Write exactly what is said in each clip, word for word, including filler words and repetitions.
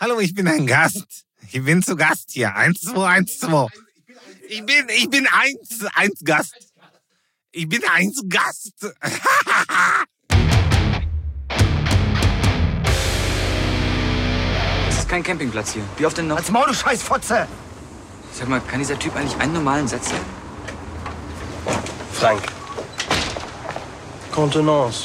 Hallo, ich bin ein Gast. Ich bin zu Gast hier. Eins, zwei, eins, zwei. Ich bin, ich bin eins, eins Gast. Ich bin eins Gast. Das ist kein Campingplatz hier. Wie oft denn noch? Als Maul, du Scheißfotze! Sag mal, kann dieser Typ eigentlich einen normalen Satz sagen? Frank. Contenance.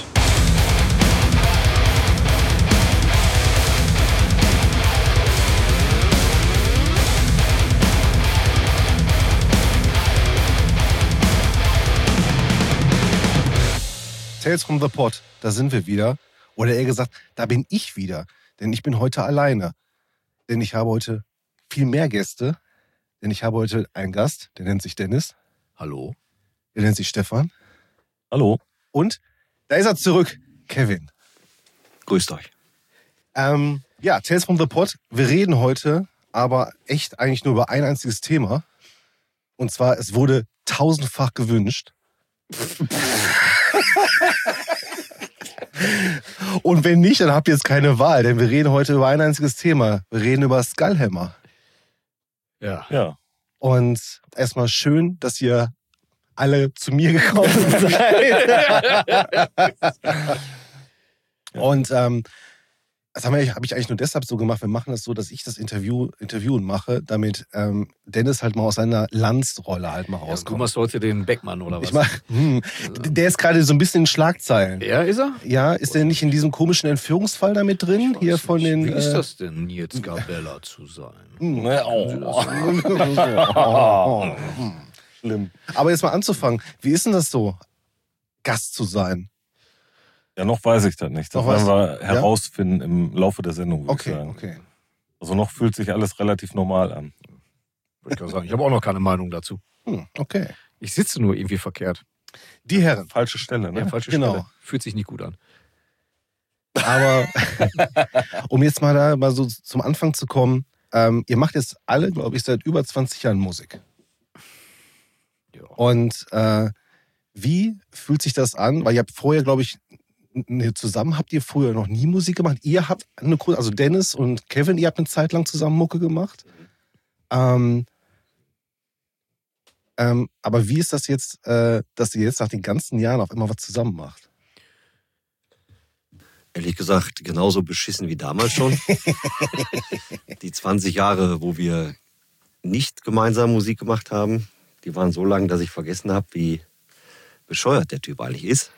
Tales from the Pod, da sind wir wieder. Oder eher gesagt, da bin ich wieder. Denn ich bin heute alleine. Denn ich habe heute viel mehr Gäste. Denn ich habe heute einen Gast, der nennt sich Dennis. Hallo. Der nennt sich Stefan. Hallo. Und da ist er zurück, Kevin. Grüßt euch. Ähm, ja, Tales from the Pod. Wir reden heute aber echt eigentlich nur über ein einziges Thema. Und zwar, es wurde tausendfach gewünscht. Und wenn nicht, dann habt ihr jetzt keine Wahl, denn wir reden heute über ein einziges Thema. Wir reden über Skullhammer. Ja. ja. Und erstmal schön, dass ihr alle zu mir gekommen seid. Und ähm, das habe ich, hab ich eigentlich nur deshalb so gemacht. Wir machen das so, dass ich das Interview interviewen mache, damit ähm, Dennis halt mal aus seiner Landsrolle halt mal rauskommt. Ja, du machst heute den Beckmann oder was? Ich mach, hm, der ist gerade so ein bisschen in Schlagzeilen. Ja, ist er? Ja, ist der nicht in diesem komischen Entführungsfall da mit drin? Hier von nicht. den. Wie ist äh, das denn, Nils Gabella zu sein? Hm. Oh. Schlimm. Aber jetzt mal anzufangen, wie ist denn das so, Gast zu sein? Ja, noch weiß ich das nicht. Das Noch werden weiß- wir herausfinden im Laufe der Sendung, würde Okay, ich sagen. okay. Also noch fühlt sich alles relativ normal an. Würde ich auch sagen. Ich habe auch noch keine Meinung dazu. Hm, okay. Ich sitze nur irgendwie verkehrt. Die Herren. Falsche Stelle, ne? Ja, falsche Genau. Stelle. Fühlt sich nicht gut an. Aber um jetzt mal da mal so zum Anfang zu kommen, ähm, ihr macht jetzt alle, glaube ich, seit über zwanzig Jahren Musik. Ja. Und äh, wie fühlt sich das an? Weil ihr habt vorher, glaube ich, ne, zusammen habt ihr früher noch nie Musik gemacht. Ihr habt eine, Gru- also Dennis und Kevin, ihr habt eine Zeit lang zusammen Mucke gemacht. Ähm, ähm, aber wie ist das jetzt, äh, dass ihr jetzt nach den ganzen Jahren auf einmal was zusammen macht? Ehrlich gesagt, genauso beschissen wie damals schon. Die zwanzig Jahre, wo wir nicht gemeinsam Musik gemacht haben, die waren so lang, dass ich vergessen habe, wie bescheuert der Typ eigentlich ist.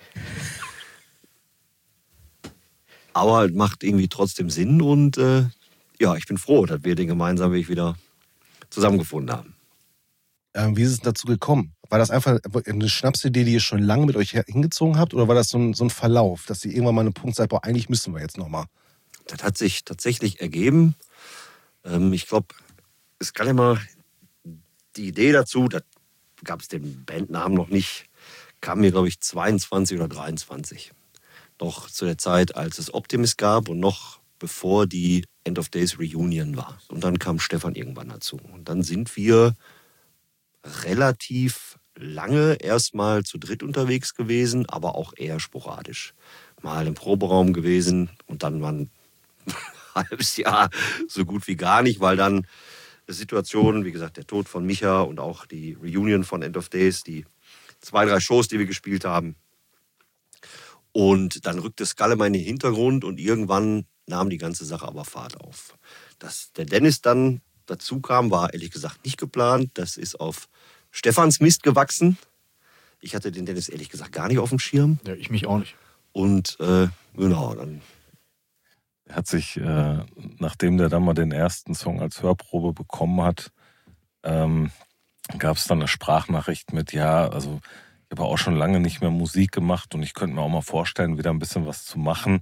Aber es macht irgendwie trotzdem Sinn und äh, ja, ich bin froh, dass wir den gemeinsamen Weg wieder zusammengefunden haben. Ähm, wie ist es dazu gekommen? War das einfach eine Schnapsidee, die ihr schon lange mit euch her- hingezogen habt? Oder war das so ein, so ein Verlauf, dass ihr irgendwann mal einen Punkt seid, boah, eigentlich müssen wir jetzt nochmal? Das hat sich tatsächlich ergeben. Ähm, ich glaube, es kann immer die Idee dazu, da gab es den Bandnamen noch nicht, kam mir, glaube ich, zweiundzwanzig oder dreiundzwanzig. Noch zu der Zeit, als es Optimist gab und noch bevor die End of Days Reunion war. Und dann kam Stefan irgendwann dazu. Und dann sind wir relativ lange erstmal zu dritt unterwegs gewesen, aber auch eher sporadisch. Mal im Proberaum gewesen und dann mal ein halbes Jahr so gut wie gar nicht, weil dann Situationen, wie gesagt, der Tod von Micha und auch die Reunion von End of Days, die zwei, drei Shows, die wir gespielt haben. Und dann rückte Skullhammer in den Hintergrund und irgendwann nahm die ganze Sache aber Fahrt auf. Dass der Dennis dann dazu kam, war ehrlich gesagt nicht geplant. Das ist auf Stefans Mist gewachsen. Ich hatte den Dennis ehrlich gesagt gar nicht auf dem Schirm. Ja, ich mich auch nicht. Und äh, genau, dann Er hat sich, äh, nachdem der dann mal den ersten Song als Hörprobe bekommen hat, ähm, gab es dann eine Sprachnachricht mit, ja, also ich habe auch schon lange nicht mehr Musik gemacht und ich könnte mir auch mal vorstellen, wieder ein bisschen was zu machen.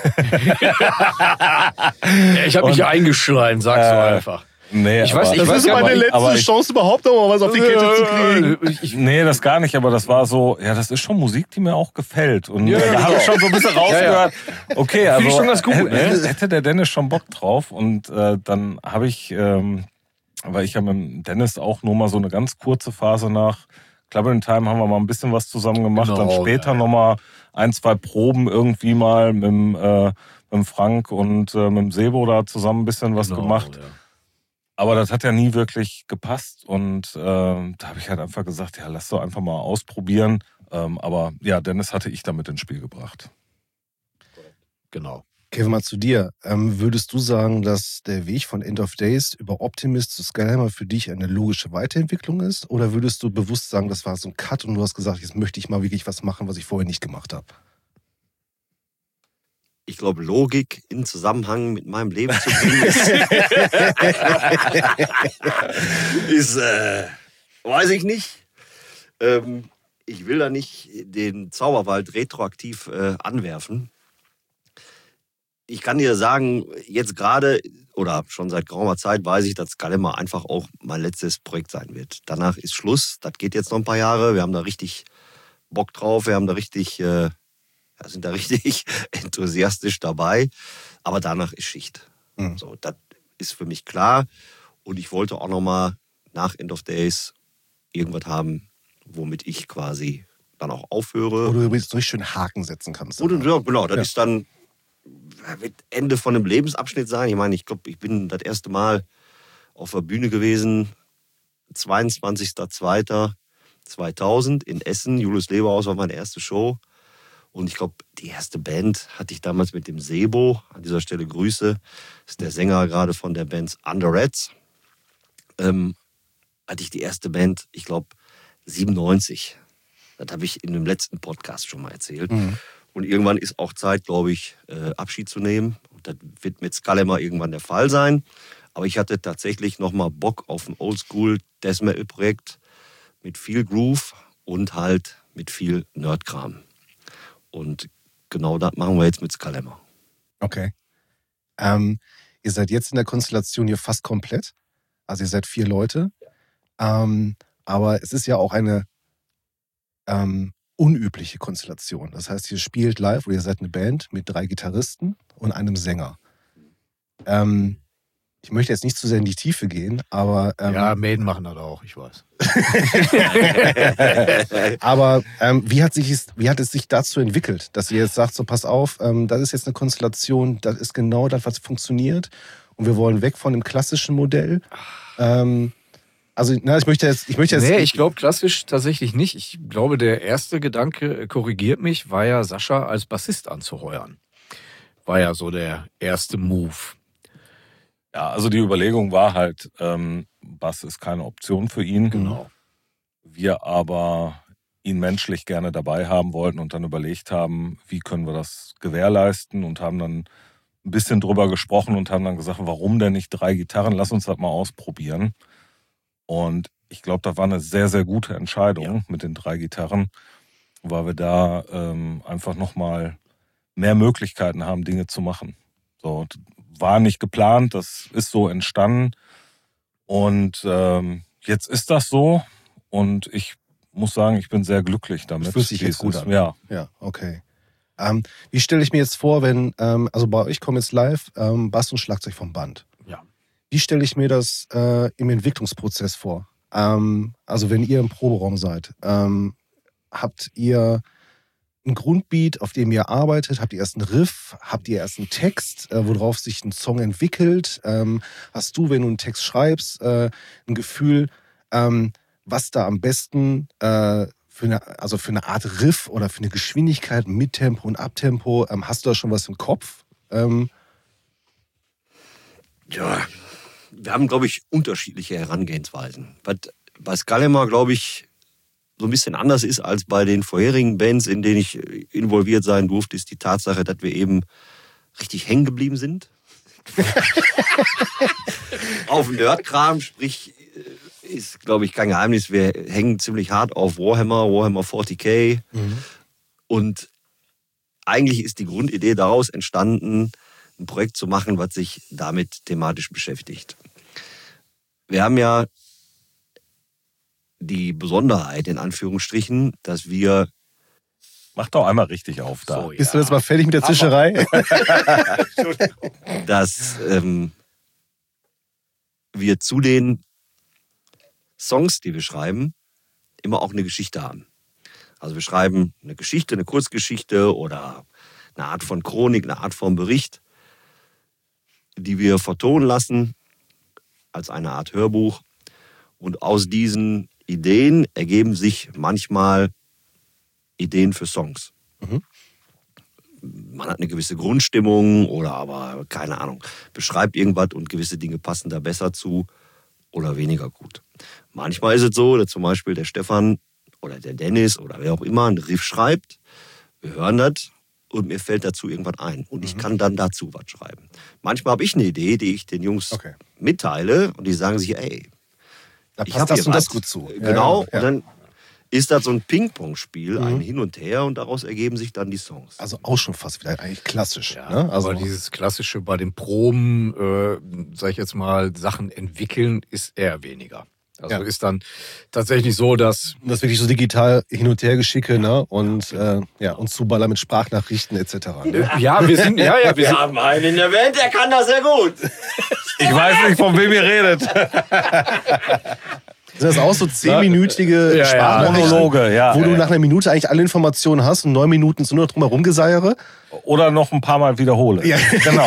Ja, ich habe mich ja eingeschleien, sagst du Äh, einfach. Nee, Ich weiß- aber, ich weiß ja, aber ich- aber ich, Chance, überhaupt noch mal was auf die Kette zu kriegen. Ich, Nee, das gar nicht, aber das war so, ja, das ist schon Musik, die mir auch gefällt. Und Ja, äh, da genau. habe ich schon so ein bisschen rausgehört, okay, also Finde ich schon ganz gut, hätte, ne? hätte der Dennis schon Bock drauf. Und äh, dann habe ich, ähm, weil ich ja mit dem Dennis auch nur mal so eine ganz kurze Phase nach, Club in Time haben wir mal ein bisschen was zusammen gemacht. Genau, dann später ja, ja. nochmal ein, zwei Proben irgendwie mal mit dem, äh, mit dem Frank und äh, mit dem Sebo da zusammen ein bisschen was Genau, gemacht. ja. Aber das hat ja nie wirklich gepasst. Und äh, da habe ich halt einfach gesagt, ja, lass doch einfach mal ausprobieren. Ähm, aber ja, Dennis hatte ich damit ins Spiel gebracht. Genau. Kevin, mal zu dir. Ähm, würdest du sagen, dass der Weg von End of Days über Optimist zu Skyhammer für dich eine logische Weiterentwicklung ist? Oder würdest du bewusst sagen, das war so ein Cut und du hast gesagt, jetzt möchte ich mal wirklich was machen, was ich vorher nicht gemacht habe? Ich glaube, Logik in Zusammenhang mit meinem Leben zu bringen ist, ist äh, weiß ich nicht. Ähm, ich will da nicht den Zauberwald retroaktiv äh, anwerfen. Ich kann dir sagen, jetzt gerade oder schon seit geraumer Zeit weiß ich, dass Skyhammer einfach auch mein letztes Projekt sein wird. Danach ist Schluss. Das geht jetzt noch ein paar Jahre. Wir haben da richtig Bock drauf. Wir haben da richtig, äh, sind da richtig enthusiastisch dabei. Aber danach ist Schicht. Mhm. So, das ist für mich klar. Und ich wollte auch noch mal nach End of Days irgendwas haben, womit ich quasi dann auch aufhöre. Oder du jetzt richtig schön Haken setzen kannst. Und, ja, genau, das Ja. ist dann wird Ende von einem Lebensabschnitt sein. Ich meine, ich glaube, ich bin das erste Mal auf der Bühne gewesen, zweiundzwanzigster zweiter zweitausend in Essen. Julius Leberhaus war meine erste Show. Und ich glaube, die erste Band hatte ich damals mit dem Sebo. An dieser Stelle Grüße. Das ist der Sänger gerade von der Band Under Rats. Ähm, hatte ich die erste Band, ich glaube, siebenundneunzig. Das habe ich in dem letzten Podcast schon mal erzählt. Mhm. Und irgendwann ist auch Zeit, glaube ich, äh, Abschied zu nehmen. Und das wird mit Skyhammer irgendwann der Fall sein. Aber ich hatte tatsächlich nochmal Bock auf ein Oldschool Death Metal Projekt mit viel Groove und halt mit viel Nerdkram. Und genau das machen wir jetzt mit Skyhammer. Okay. Ähm, ihr seid jetzt in der Konstellation hier fast komplett. Also ihr seid vier Leute. Ähm, aber es ist ja auch eine ähm, unübliche Konstellation. Das heißt, ihr spielt live oder ihr seid eine Band mit drei Gitarristen und einem Sänger. Ähm, ich möchte jetzt nicht zu sehr in die Tiefe gehen, aber ähm, Ja, Maiden machen das auch, ich weiß. aber ähm, wie hat sich es, wie hat es sich dazu entwickelt, dass ihr jetzt sagt, so pass auf, ähm, das ist jetzt eine Konstellation, das ist genau das, was funktioniert und wir wollen weg von dem klassischen Modell. Ähm, also, na, ich möchte jetzt, ich möchte jetzt. Nee, ich glaube klassisch tatsächlich nicht. Ich glaube, der erste Gedanke, äh, korrigiert mich, war ja Sascha als Bassist anzuheuern. War ja so der erste Move. Ja, also die Überlegung war halt, ähm, Bass ist keine Option für ihn. Genau. Wir aber ihn menschlich gerne dabei haben wollten und dann überlegt haben, wie können wir das gewährleisten und haben dann ein bisschen drüber gesprochen und haben dann gesagt, warum denn nicht drei Gitarren? Lass uns das mal ausprobieren. Und ich glaube, das war eine sehr, sehr gute Entscheidung Ja. mit den drei Gitarren, weil wir da ähm, einfach nochmal mehr Möglichkeiten haben, Dinge zu machen. So, war nicht geplant, das ist so entstanden. Und ähm, jetzt ist das so. Und ich muss sagen, ich bin sehr glücklich damit. Das fühlt sich wie jetzt es gut ist. an. Ja. Ja, okay. Ähm, wie stelle ich mir jetzt vor, wenn, ähm, also bei euch kommen jetzt live ähm, Bass und Schlagzeug vom Band. Ja. Wie stelle ich mir das äh, im Entwicklungsprozess vor? Ähm, also wenn ihr im Proberaum seid, ähm, habt ihr einen Grundbeat, auf dem ihr arbeitet? Habt ihr erst einen Riff? Habt ihr erst einen Text, äh, worauf sich ein Song entwickelt? Ähm, hast du, wenn du einen Text schreibst, äh, ein Gefühl, ähm, was da am besten äh, für eine, also für eine Art Riff oder für eine Geschwindigkeit, Mittempo und Abtempo, ähm, hast du da schon was im Kopf? Ähm, Ja, wir haben, glaube ich, unterschiedliche Herangehensweisen. Was bei Skyhammer, glaube ich, so ein bisschen anders ist als bei den vorherigen Bands, in denen ich involviert sein durfte, ist die Tatsache, dass wir eben richtig hängen geblieben sind. Auf Nerdkram, sprich, ist, glaube ich, kein Geheimnis. Wir hängen ziemlich hart auf Warhammer, Warhammer vierzig K. Mhm. Und eigentlich ist die Grundidee daraus entstanden, ein Projekt zu machen, was sich damit thematisch beschäftigt. Wir haben ja die Besonderheit, in Anführungsstrichen, dass wir... Mach doch einmal richtig auf da. So, ja. Bist du jetzt mal fertig mit der Zischerei? dass ähm, wir zu den Songs, die wir schreiben, immer auch eine Geschichte haben. Also wir schreiben eine Geschichte, eine Kurzgeschichte oder eine Art von Chronik, eine Art von Bericht, die wir vertonen lassen als eine Art Hörbuch. Und aus diesen Ideen ergeben sich manchmal Ideen für Songs. Mhm. Man hat eine gewisse Grundstimmung oder aber, keine Ahnung, beschreibt irgendwas und gewisse Dinge passen da besser zu oder weniger gut. Manchmal ist es so, dass zum Beispiel der Stefan oder der Dennis oder wer auch immer einen Riff schreibt, wir hören das und mir fällt dazu irgendwas ein und ich mhm. kann dann dazu was schreiben. Manchmal habe ich eine Idee, die ich den Jungs okay. mitteile und die sagen sich, ey, da passt das und das gut zu. Genau, ja, ja. und dann ist das so ein Ping-Pong-Spiel, mhm. ein Hin und Her und daraus ergeben sich dann die Songs. Also auch schon fast wieder eigentlich klassisch. Ja, ne? Also aber dieses Klassische bei den Proben, äh, sag ich jetzt mal, Sachen entwickeln, ist eher weniger. Also ja. ist dann tatsächlich so, dass... Das wirklich so digital hin und her geschicke, ne? Und, äh, ja, und Zuballer mit Sprachnachrichten et cetera. Ne? Ja, wir sind... Ja, ja, wir, wir sind, haben einen in der Band, der kann das sehr gut. Ich weiß nicht, von wem ihr redet. Sind das auch so zehnminütige ja, Sprachmonologe, ja, ja, wo ja, du ja. nach einer Minute eigentlich alle Informationen hast und neun Minuten so nur drum herum Geseiere? Oder noch ein paar Mal wiederhole. Ja. Genau.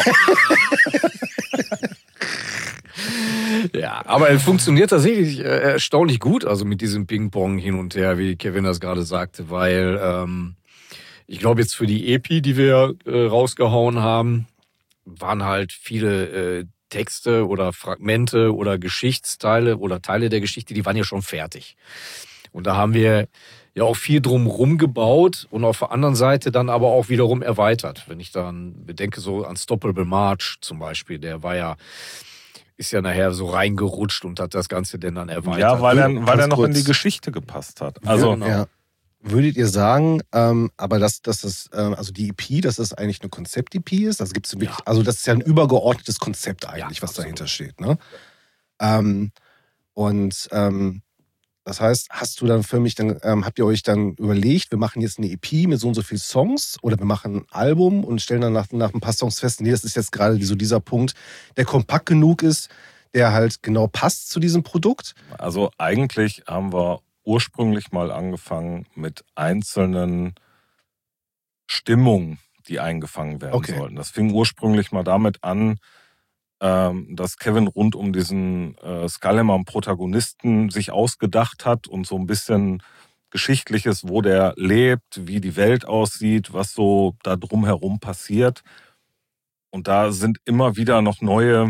Ja, aber es funktioniert tatsächlich äh, erstaunlich gut, also mit diesem Ping-Pong hin und her, wie Kevin das gerade sagte, weil ähm, ich glaube jetzt für die E P, die wir äh, rausgehauen haben, waren halt viele äh, Texte oder Fragmente oder Geschichtsteile oder Teile der Geschichte, die waren ja schon fertig. Und da haben wir ja auch viel drumherum gebaut und auf der anderen Seite dann aber auch wiederum erweitert. Wenn ich dann bedenke, so Unstoppable March zum Beispiel, der war ja, ist ja nachher so reingerutscht und hat das Ganze denn dann erweitert. Ja, weil er, weil er noch kurz. in die Geschichte gepasst hat. Also, ja, genau. ja. Würdet ihr sagen, ähm, aber dass, dass das, ähm, also die E P, dass das eigentlich eine Konzept-E P ist? Das gibt's wirklich, ja. Also das ist ja ein übergeordnetes Konzept eigentlich, ja, was absolut. dahinter steht. Ne? Ähm, und ähm, das heißt, hast du dann für mich, dann ähm, habt ihr euch dann überlegt, wir machen jetzt eine E P mit so und so vielen Songs oder wir machen ein Album und stellen dann nach, nach ein paar Songs fest, nee, das ist jetzt gerade so dieser Punkt, der kompakt genug ist, der halt genau passt zu diesem Produkt? Also eigentlich haben wir ursprünglich mal angefangen mit einzelnen Stimmungen, die eingefangen werden okay. sollten. Das fing ursprünglich mal damit an, dass Kevin rund um diesen äh, Skullhammer-Protagonisten sich ausgedacht hat und so ein bisschen Geschichtliches, wo der lebt, wie die Welt aussieht, was so da drumherum passiert. Und da sind immer wieder noch neue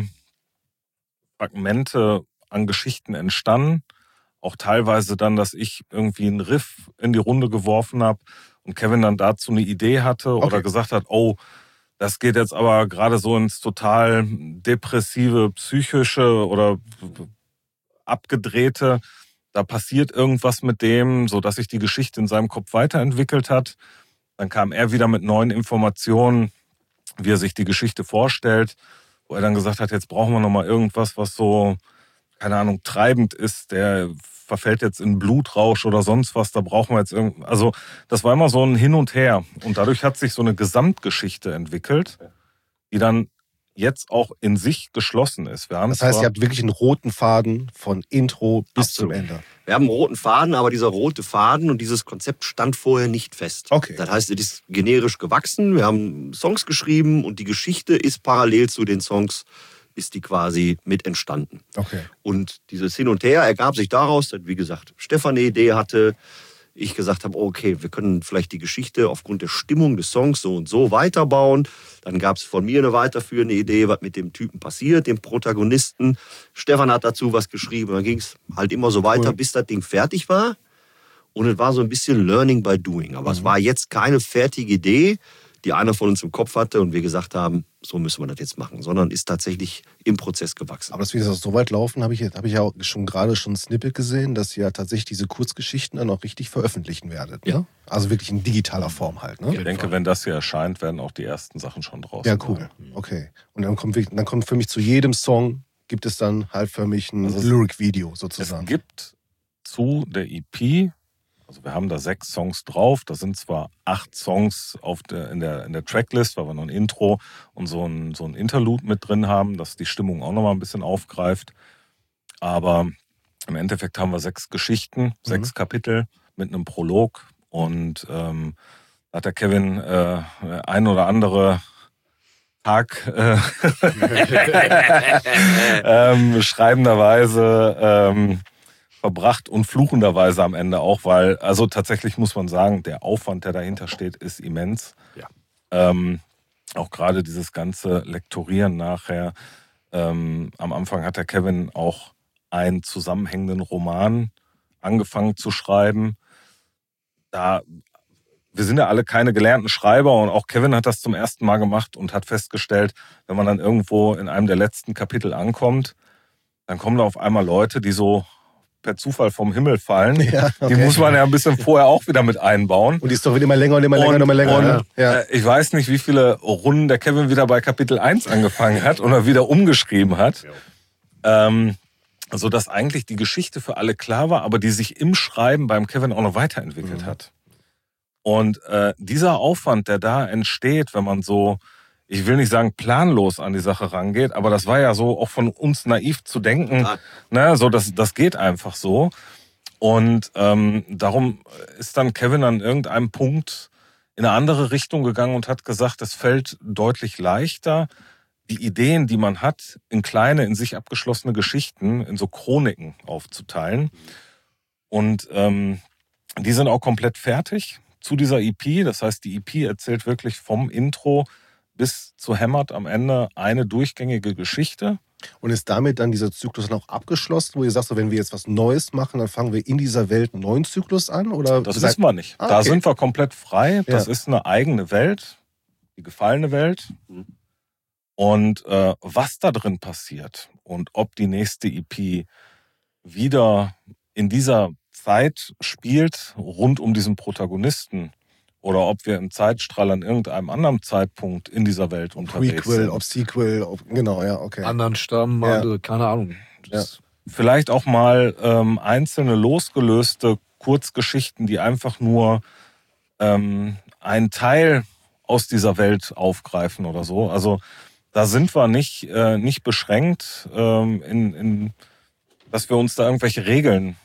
Fragmente an Geschichten entstanden. Auch teilweise dann, dass ich irgendwie einen Riff in die Runde geworfen habe und Kevin dann dazu eine Idee hatte okay. oder gesagt hat, oh, das geht jetzt aber gerade so ins total depressive, psychische oder abgedrehte. Da passiert irgendwas mit dem, sodass sich die Geschichte in seinem Kopf weiterentwickelt hat. Dann kam er wieder mit neuen Informationen, wie er sich die Geschichte vorstellt, wo er dann gesagt hat, jetzt brauchen wir nochmal irgendwas, was so, keine Ahnung, treibend ist, der verfällt jetzt in Blutrausch oder sonst was, da brauchen wir jetzt irgend. Also das war immer so ein Hin und Her und dadurch hat sich so eine Gesamtgeschichte entwickelt, die dann jetzt auch in sich geschlossen ist. Wir haben das heißt, ihr habt wirklich einen roten Faden von Intro bis Absolut. zum Ende. Wir haben einen roten Faden, aber dieser rote Faden und dieses Konzept stand vorher nicht fest. Okay. Das heißt, es ist generisch gewachsen, wir haben Songs geschrieben und die Geschichte ist parallel zu den Songs ist die quasi mit entstanden. Okay. Und dieses Hin und Her ergab sich daraus, dass, wie gesagt, Stefan eine Idee hatte, ich gesagt habe, okay, wir können vielleicht die Geschichte aufgrund der Stimmung des Songs so und so weiterbauen. Dann gab es von mir eine weiterführende Idee, was mit dem Typen passiert, dem Protagonisten. Stefan hat dazu was geschrieben. Dann ging es halt immer so weiter, cool. bis das Ding fertig war. Und es war so ein bisschen Learning by Doing. Aber mhm. es war jetzt keine fertige Idee, die einer von uns im Kopf hatte und wir gesagt haben, so müssen wir das jetzt machen, sondern ist tatsächlich im Prozess gewachsen. Aber dass wir das so weit laufen, habe ich, hab ich ja auch schon gerade schon ein Snippet gesehen, dass ihr ja tatsächlich diese Kurzgeschichten dann auch richtig veröffentlichen werdet. Ne? Ja. Also wirklich in digitaler Form halt. Ne? Ich denke, wenn das hier erscheint, werden auch die ersten Sachen schon draußen. Ja, cool. Sein. Okay. Und dann kommt, dann kommt für mich zu jedem Song, gibt es dann halt für mich ein also Lyric-Video sozusagen. Es gibt zu der E P, also wir haben da sechs Songs drauf, da sind zwar acht Songs auf der, in, der, in der Tracklist, weil wir noch ein Intro und so ein, so ein Interlude mit drin haben, das die Stimmung auch nochmal ein bisschen aufgreift. Aber Im Endeffekt haben wir sechs Geschichten, sechs mhm. Kapitel mit einem Prolog. Und ähm, da hat der Kevin äh, ein oder andere Tag äh, ähm, schreibenderweise ähm, verbracht und fluchenderweise am Ende auch, weil, also tatsächlich muss man sagen, der Aufwand, der dahinter steht, ist immens. Ja. Ähm, auch gerade dieses ganze Lektorieren nachher. Ähm, am Anfang hat der Kevin auch einen zusammenhängenden Roman angefangen zu schreiben. Da, wir sind ja alle keine gelernten Schreiber und auch Kevin hat das zum ersten Mal gemacht und hat festgestellt, wenn man dann irgendwo in einem der letzten Kapitel ankommt, dann kommen da auf einmal Leute, die so per Zufall vom Himmel fallen. Ja, okay. Die muss man ja ein bisschen vorher auch wieder mit einbauen. Und die Story wird immer länger und immer länger und, und immer länger. Und, ja. äh, ich weiß nicht, wie viele Runden der Kevin wieder bei Kapitel eins angefangen hat oder wieder umgeschrieben hat. Ja. Ähm, so dass eigentlich die Geschichte für alle klar war, aber die sich im Schreiben beim Kevin auch noch weiterentwickelt mhm. hat. Und äh, dieser Aufwand, der da entsteht, wenn man so, ich will nicht sagen planlos an die Sache rangeht, aber das war ja so auch von uns naiv zu denken, ja. ne, so das, das geht einfach so. Und ähm, darum ist dann Kevin an irgendeinem Punkt in eine andere Richtung gegangen und hat gesagt, es fällt deutlich leichter, die Ideen, die man hat, in kleine, in sich abgeschlossene Geschichten, in so Chroniken aufzuteilen. Und ähm, die sind auch komplett fertig zu dieser E P. Das heißt, die E P erzählt wirklich vom Intro bis zu Hämmert am Ende eine durchgängige Geschichte. Und ist damit dann dieser Zyklus dann auch abgeschlossen, wo ihr sagt, so, wenn wir jetzt was Neues machen, dann fangen wir in dieser Welt einen neuen Zyklus an? Oder das wissen wir nicht. Ah, da okay. sind wir komplett frei. Das ja. ist eine eigene Welt, die gefallene Welt. Mhm. Und äh, was da drin passiert und ob die nächste E P wieder in dieser Zeit spielt, rund um diesen Protagonisten, oder ob wir im Zeitstrahl an irgendeinem anderen Zeitpunkt in dieser Welt unterwegs Prequel, sind. Ob Sequel, ob, genau, ja, okay. Anderen Stamm, ja. andere, keine Ahnung. Ja. Vielleicht auch mal ähm, einzelne losgelöste Kurzgeschichten, die einfach nur ähm, einen Teil aus dieser Welt aufgreifen oder so. Also da sind wir nicht, äh, nicht beschränkt, ähm, in, in, dass wir uns da irgendwelche Regeln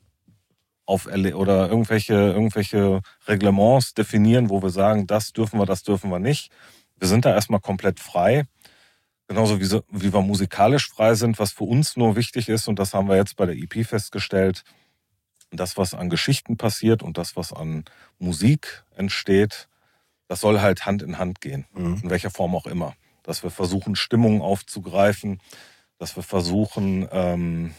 auferle- oder irgendwelche, irgendwelche Reglements definieren, wo wir sagen, das dürfen wir, das dürfen wir nicht. Wir sind da erstmal komplett frei. Genauso wie, so, wie wir musikalisch frei sind, was für uns nur wichtig ist, und das haben wir jetzt bei der E P festgestellt, das, was an Geschichten passiert und das, was an Musik entsteht, das soll halt Hand in Hand gehen, mhm. in welcher Form auch immer. Dass wir versuchen, Stimmungen aufzugreifen, dass wir versuchen, ähm,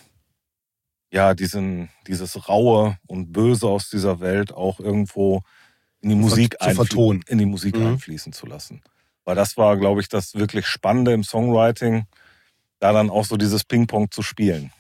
ja, diesen, dieses Raue und Böse aus dieser Welt auch irgendwo in die Musik, zu vertonen. in die Musik mhm. einfließen zu lassen. Weil das war, glaube ich, das wirklich Spannende im Songwriting, da dann auch so dieses Ping-Pong zu spielen.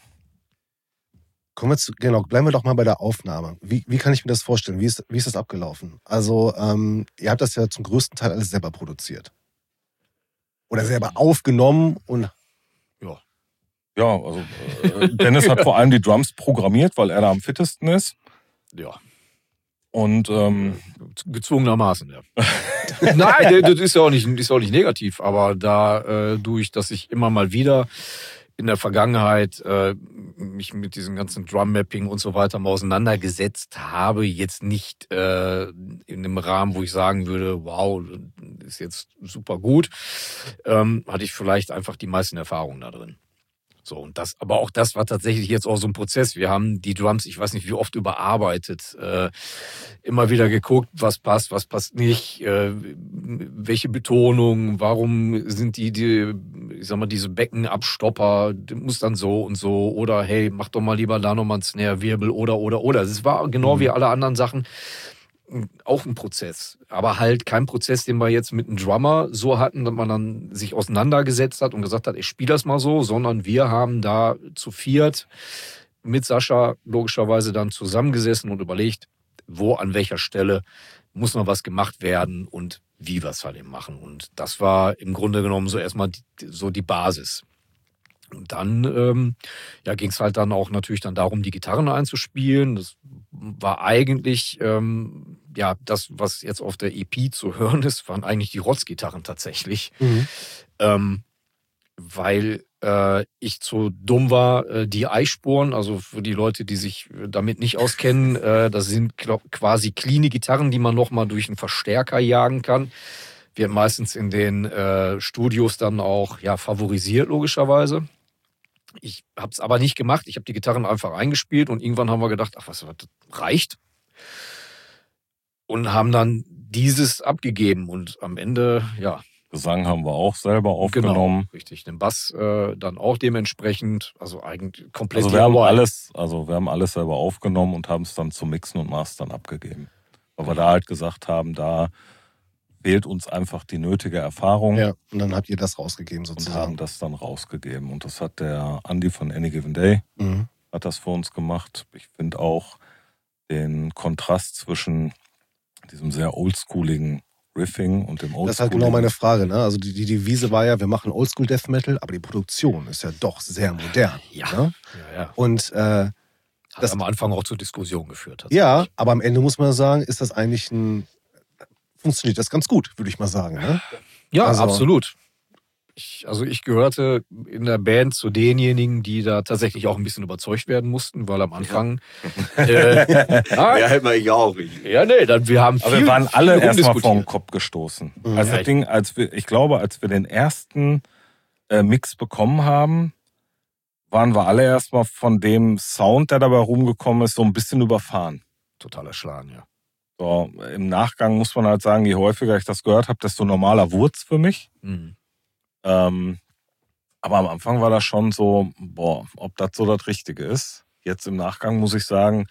Kommen wir zu, genau, bleiben wir doch mal bei der Aufnahme. Wie, wie kann ich mir das vorstellen? Wie ist, wie ist das abgelaufen? Also, ähm, ihr habt das ja zum größten Teil alles selber produziert. Oder selber aufgenommen und... Ja. Ja, also äh, Dennis hat vor allem die Drums programmiert, weil er da am fittesten ist. Ja. Und ähm, gezwungenermaßen, ja. Nein, das ist ja auch nicht, ist auch nicht negativ, aber da äh, durch, dass ich immer mal wieder in der Vergangenheit äh, mich mit diesem ganzen Drum-Mapping und so weiter mal auseinandergesetzt habe, jetzt nicht äh, in einem Rahmen, wo ich sagen würde, wow, ist jetzt super gut, ähm, hatte ich vielleicht einfach die meisten Erfahrungen da drin. So, und das, aber auch das war tatsächlich jetzt auch so ein Prozess. Wir haben die Drums, ich weiß nicht wie oft, überarbeitet, äh, immer wieder geguckt, was passt, was passt nicht, äh, welche Betonung, warum sind die, die, ich sag mal, diese Beckenabstopper, muss dann so und so, oder hey, mach doch mal lieber da nochmal einen Snare-Wirbel, oder, oder, oder. Es war genau mhm. wie alle anderen Sachen auch ein Prozess, aber halt kein Prozess, den wir jetzt mit einem Drummer so hatten, dass man dann sich auseinandergesetzt hat und gesagt hat, ich spiele das mal so, sondern wir haben da zu viert mit Sascha logischerweise dann zusammengesessen und überlegt, wo, an welcher Stelle muss noch was gemacht werden und wie wir es halt eben machen. Und das war im Grunde genommen so erstmal die, so die Basis. Und dann ähm, ja, ging es halt dann auch natürlich dann darum, die Gitarren einzuspielen. Das war eigentlich ähm, ja das, was jetzt auf der E P zu hören ist, waren eigentlich die Rotzgitarren tatsächlich. Mhm. Ähm, weil äh, ich zu dumm war, äh, die Eispuren, also für die Leute, die sich damit nicht auskennen, äh, das sind quasi cleane Gitarren, die man nochmal durch einen Verstärker jagen kann. Wird meistens in den äh, Studios dann auch ja favorisiert, logischerweise. Ich habe es aber nicht gemacht. Ich habe die Gitarren einfach eingespielt und irgendwann haben wir gedacht, ach was, das reicht. Und haben dann dieses abgegeben und am Ende, ja. Gesang haben wir auch selber aufgenommen. Genau, richtig. Den Bass äh, dann auch dementsprechend, also eigentlich komplett. Also wir haben alles, also wir haben alles selber aufgenommen und haben es dann zum Mixen und Mastern abgegeben. Weil wir da halt gesagt haben, da fehlt uns einfach die nötige Erfahrung. Ja, und dann habt ihr das rausgegeben Und sozusagen. haben das dann rausgegeben. Und das hat der Andi von Any Given Day, Mhm. hat das für uns gemacht. Ich finde auch den Kontrast zwischen diesem sehr oldschooligen Riffing und dem oldschooligen... Das ist halt genau meine Frage. Ne? Also die, die Devise war ja, wir machen Oldschool Death Metal, aber die Produktion ist ja doch sehr modern. Ja. Ne? Ja, ja. Und äh, Hat das- am Anfang auch zur Diskussion geführt. ja, aber am Ende muss man sagen, ist das eigentlich ein... Funktioniert das ganz gut, würde ich mal sagen. Ne? Ja, Also- absolut. Ich, also ich gehörte in der Band zu denjenigen, die da tatsächlich auch ein bisschen überzeugt werden mussten, weil am Anfang... Äh, Ja, ja, hätte man ich auch. ja, nee, dann, wir haben viel, Aber wir waren alle viel erstmal rumdiskutiert. vom Kopf gestoßen. Mhm. Als Ja, das Ding, als wir, ich glaube, als wir den ersten äh, Mix bekommen haben, waren wir alle erstmal von dem Sound, der dabei rumgekommen ist, so ein bisschen überfahren. Totaler Schlagen, ja. So, im Nachgang muss man halt sagen, je häufiger ich das gehört habe, desto normaler wurde es für mich. Mhm. Ähm, aber am Anfang war das schon so, boah, ob das so das Richtige ist. Jetzt im Nachgang muss ich sagen,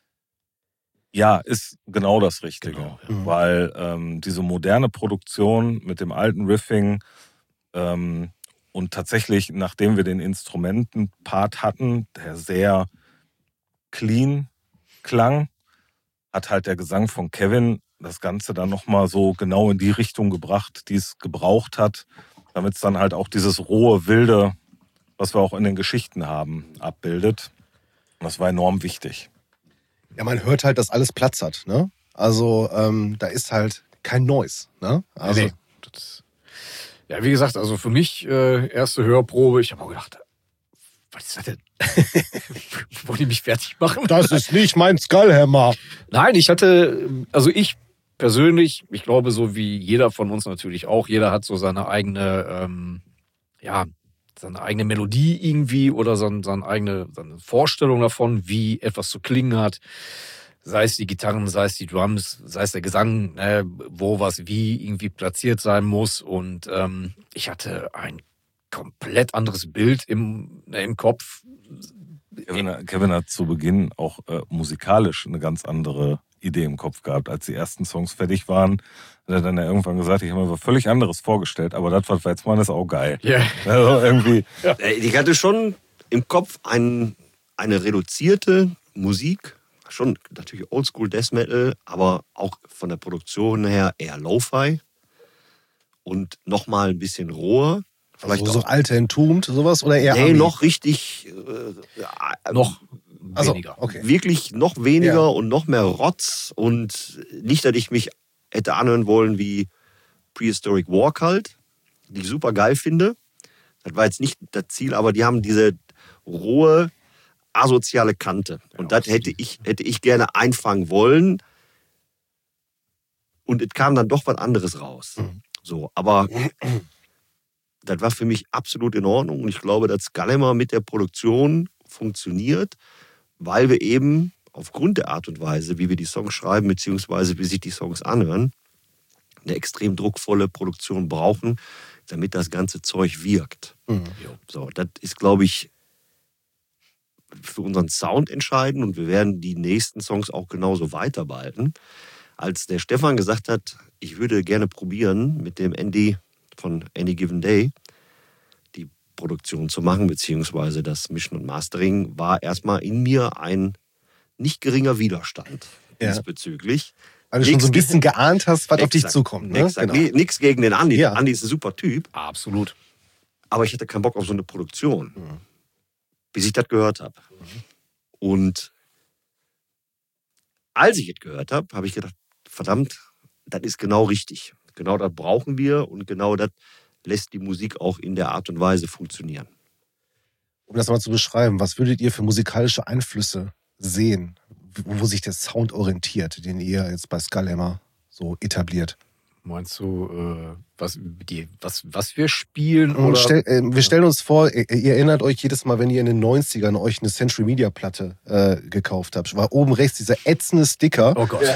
ja, ist genau das Richtige. Genau, ja. Mhm. Weil ähm, diese moderne Produktion mit dem alten Riffing ähm, und tatsächlich, nachdem wir den Instrumentenpart hatten, der sehr clean klang, hat halt der Gesang von Kevin das Ganze dann nochmal so genau in die Richtung gebracht, die es gebraucht hat, damit es dann halt auch dieses rohe, wilde, was wir auch in den Geschichten haben, abbildet. Und das war enorm wichtig. Ja, man hört halt, dass alles Platz hat. Ne? Also ähm, da ist halt kein Noise. Ne? Also, Nee, das, ja, wie gesagt, also für mich äh, erste Hörprobe, ich habe auch gedacht, was ist das denn? Wollen die mich fertig machen? das ist nicht mein Skullhammer. Nein, ich hatte, also ich persönlich, ich glaube, so wie jeder von uns natürlich auch, jeder hat so seine eigene, ähm, ja, seine eigene Melodie irgendwie oder seine, seine eigene seine Vorstellung davon, wie etwas zu klingen hat. Sei es die Gitarren, sei es die Drums, sei es der Gesang, ne, wo was wie irgendwie platziert sein muss. Und ähm, ich hatte ein komplett anderes Bild im, im Kopf. Kevin, Kevin hat zu Beginn auch äh, musikalisch eine ganz andere Idee im Kopf gehabt. Als die ersten Songs fertig waren, hat er dann ja irgendwann gesagt, ich habe mir was völlig anderes vorgestellt, aber das, was wir jetzt machen, ist auch geil. Ja. Also irgendwie, Äh, Ich hatte schon im Kopf ein, eine reduzierte Musik, schon natürlich Oldschool Death Metal, aber auch von der Produktion her eher Lo-Fi und nochmal ein bisschen roher. Vielleicht Also so auch, alte Entombed, sowas oder eher nee, Ami? noch richtig, äh, äh, Noch Also, weniger. okay. wirklich noch weniger Ja. und noch mehr Rotz und nicht, dass ich mich hätte anhören wollen wie Prehistoric War Cult, die ich super geil finde. Das war jetzt nicht das Ziel, aber die haben diese rohe, asoziale Kante. Und das hätte ich, hätte ich gerne einfangen wollen. Und es kam dann doch was anderes raus. Mhm. So, aber das war für mich absolut in Ordnung. Und ich glaube, dass Skullhammer mit der Produktion funktioniert, weil wir eben aufgrund der Art und Weise, wie wir die Songs schreiben, beziehungsweise wie sich die Songs anhören, eine extrem druckvolle Produktion brauchen, damit das ganze Zeug wirkt. Mhm. So, das ist, glaube ich, für unseren Sound entscheidend und wir werden die nächsten Songs auch genauso weiterbehalten. Als der Stefan gesagt hat, ich würde gerne probieren, mit dem Andy von Any Given Day die Produktion zu machen, beziehungsweise das Mischen und Mastering, war erstmal in mir ein nicht geringer Widerstand Ja. diesbezüglich. Weil du schon so ein Nix- bisschen geahnt hast, was auf dich Exakt, zukommt. Ne? exakt. Nee, Nichts gegen den Andi. Ja. Andi ist ein super Typ, Absolut. aber ich hatte keinen Bock auf so eine Produktion, Mhm. bis ich das gehört habe. Und als ich es gehört habe, habe ich gedacht, verdammt, das ist genau richtig. Genau das brauchen wir und genau das lässt die Musik auch in der Art und Weise funktionieren. Um das mal zu beschreiben, was würdet ihr für musikalische Einflüsse sehen, wo, wo sich der Sound orientiert, den ihr jetzt bei Skullhammer so etabliert? Meinst du, äh, was, die, was, was wir spielen? Und Oder? Stell, äh, wir stellen uns vor, ihr, ihr erinnert euch jedes Mal, wenn ihr in den neunzigern euch eine Century Media Platte äh, gekauft habt, war oben rechts dieser ätzende Sticker. Oh Gott.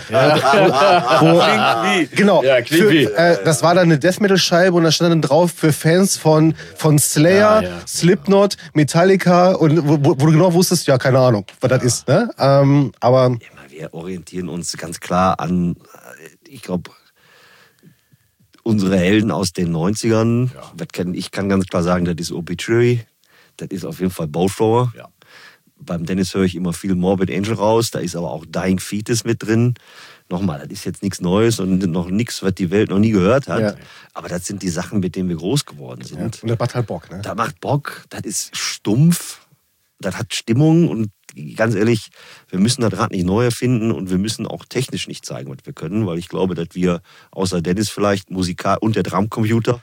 Wo, genau. Ja, klingt für, wie. äh, das war dann eine Death Metal Scheibe und da stand dann drauf für Fans von, von Slayer, Ja, ja. Slipknot, Metallica und wo, wo du genau wusstest, ja, keine Ahnung, was das ist. Ne? Ähm, aber Wir orientieren uns ganz klar an, ich glaube, unsere Helden aus den neunzigern. Ja. Ich kann ganz klar sagen, das ist Obituary, das ist auf jeden Fall Bowthrower. Ja. Beim Dennis höre ich immer viel Morbid Angel raus, da ist aber auch Dying Fetus mit drin. Nochmal, das ist jetzt nichts Neues und noch nichts, was die Welt noch nie gehört hat. Ja. Aber das sind die Sachen, mit denen wir groß geworden sind. Ja. Und das macht halt Bock, ne? Das macht Bock, das ist stumpf, das hat Stimmung und ganz ehrlich, wir müssen das Rad nicht neu erfinden und wir müssen auch technisch nicht zeigen, was wir können, weil ich glaube, dass wir außer Dennis vielleicht musikal und der Drumcomputer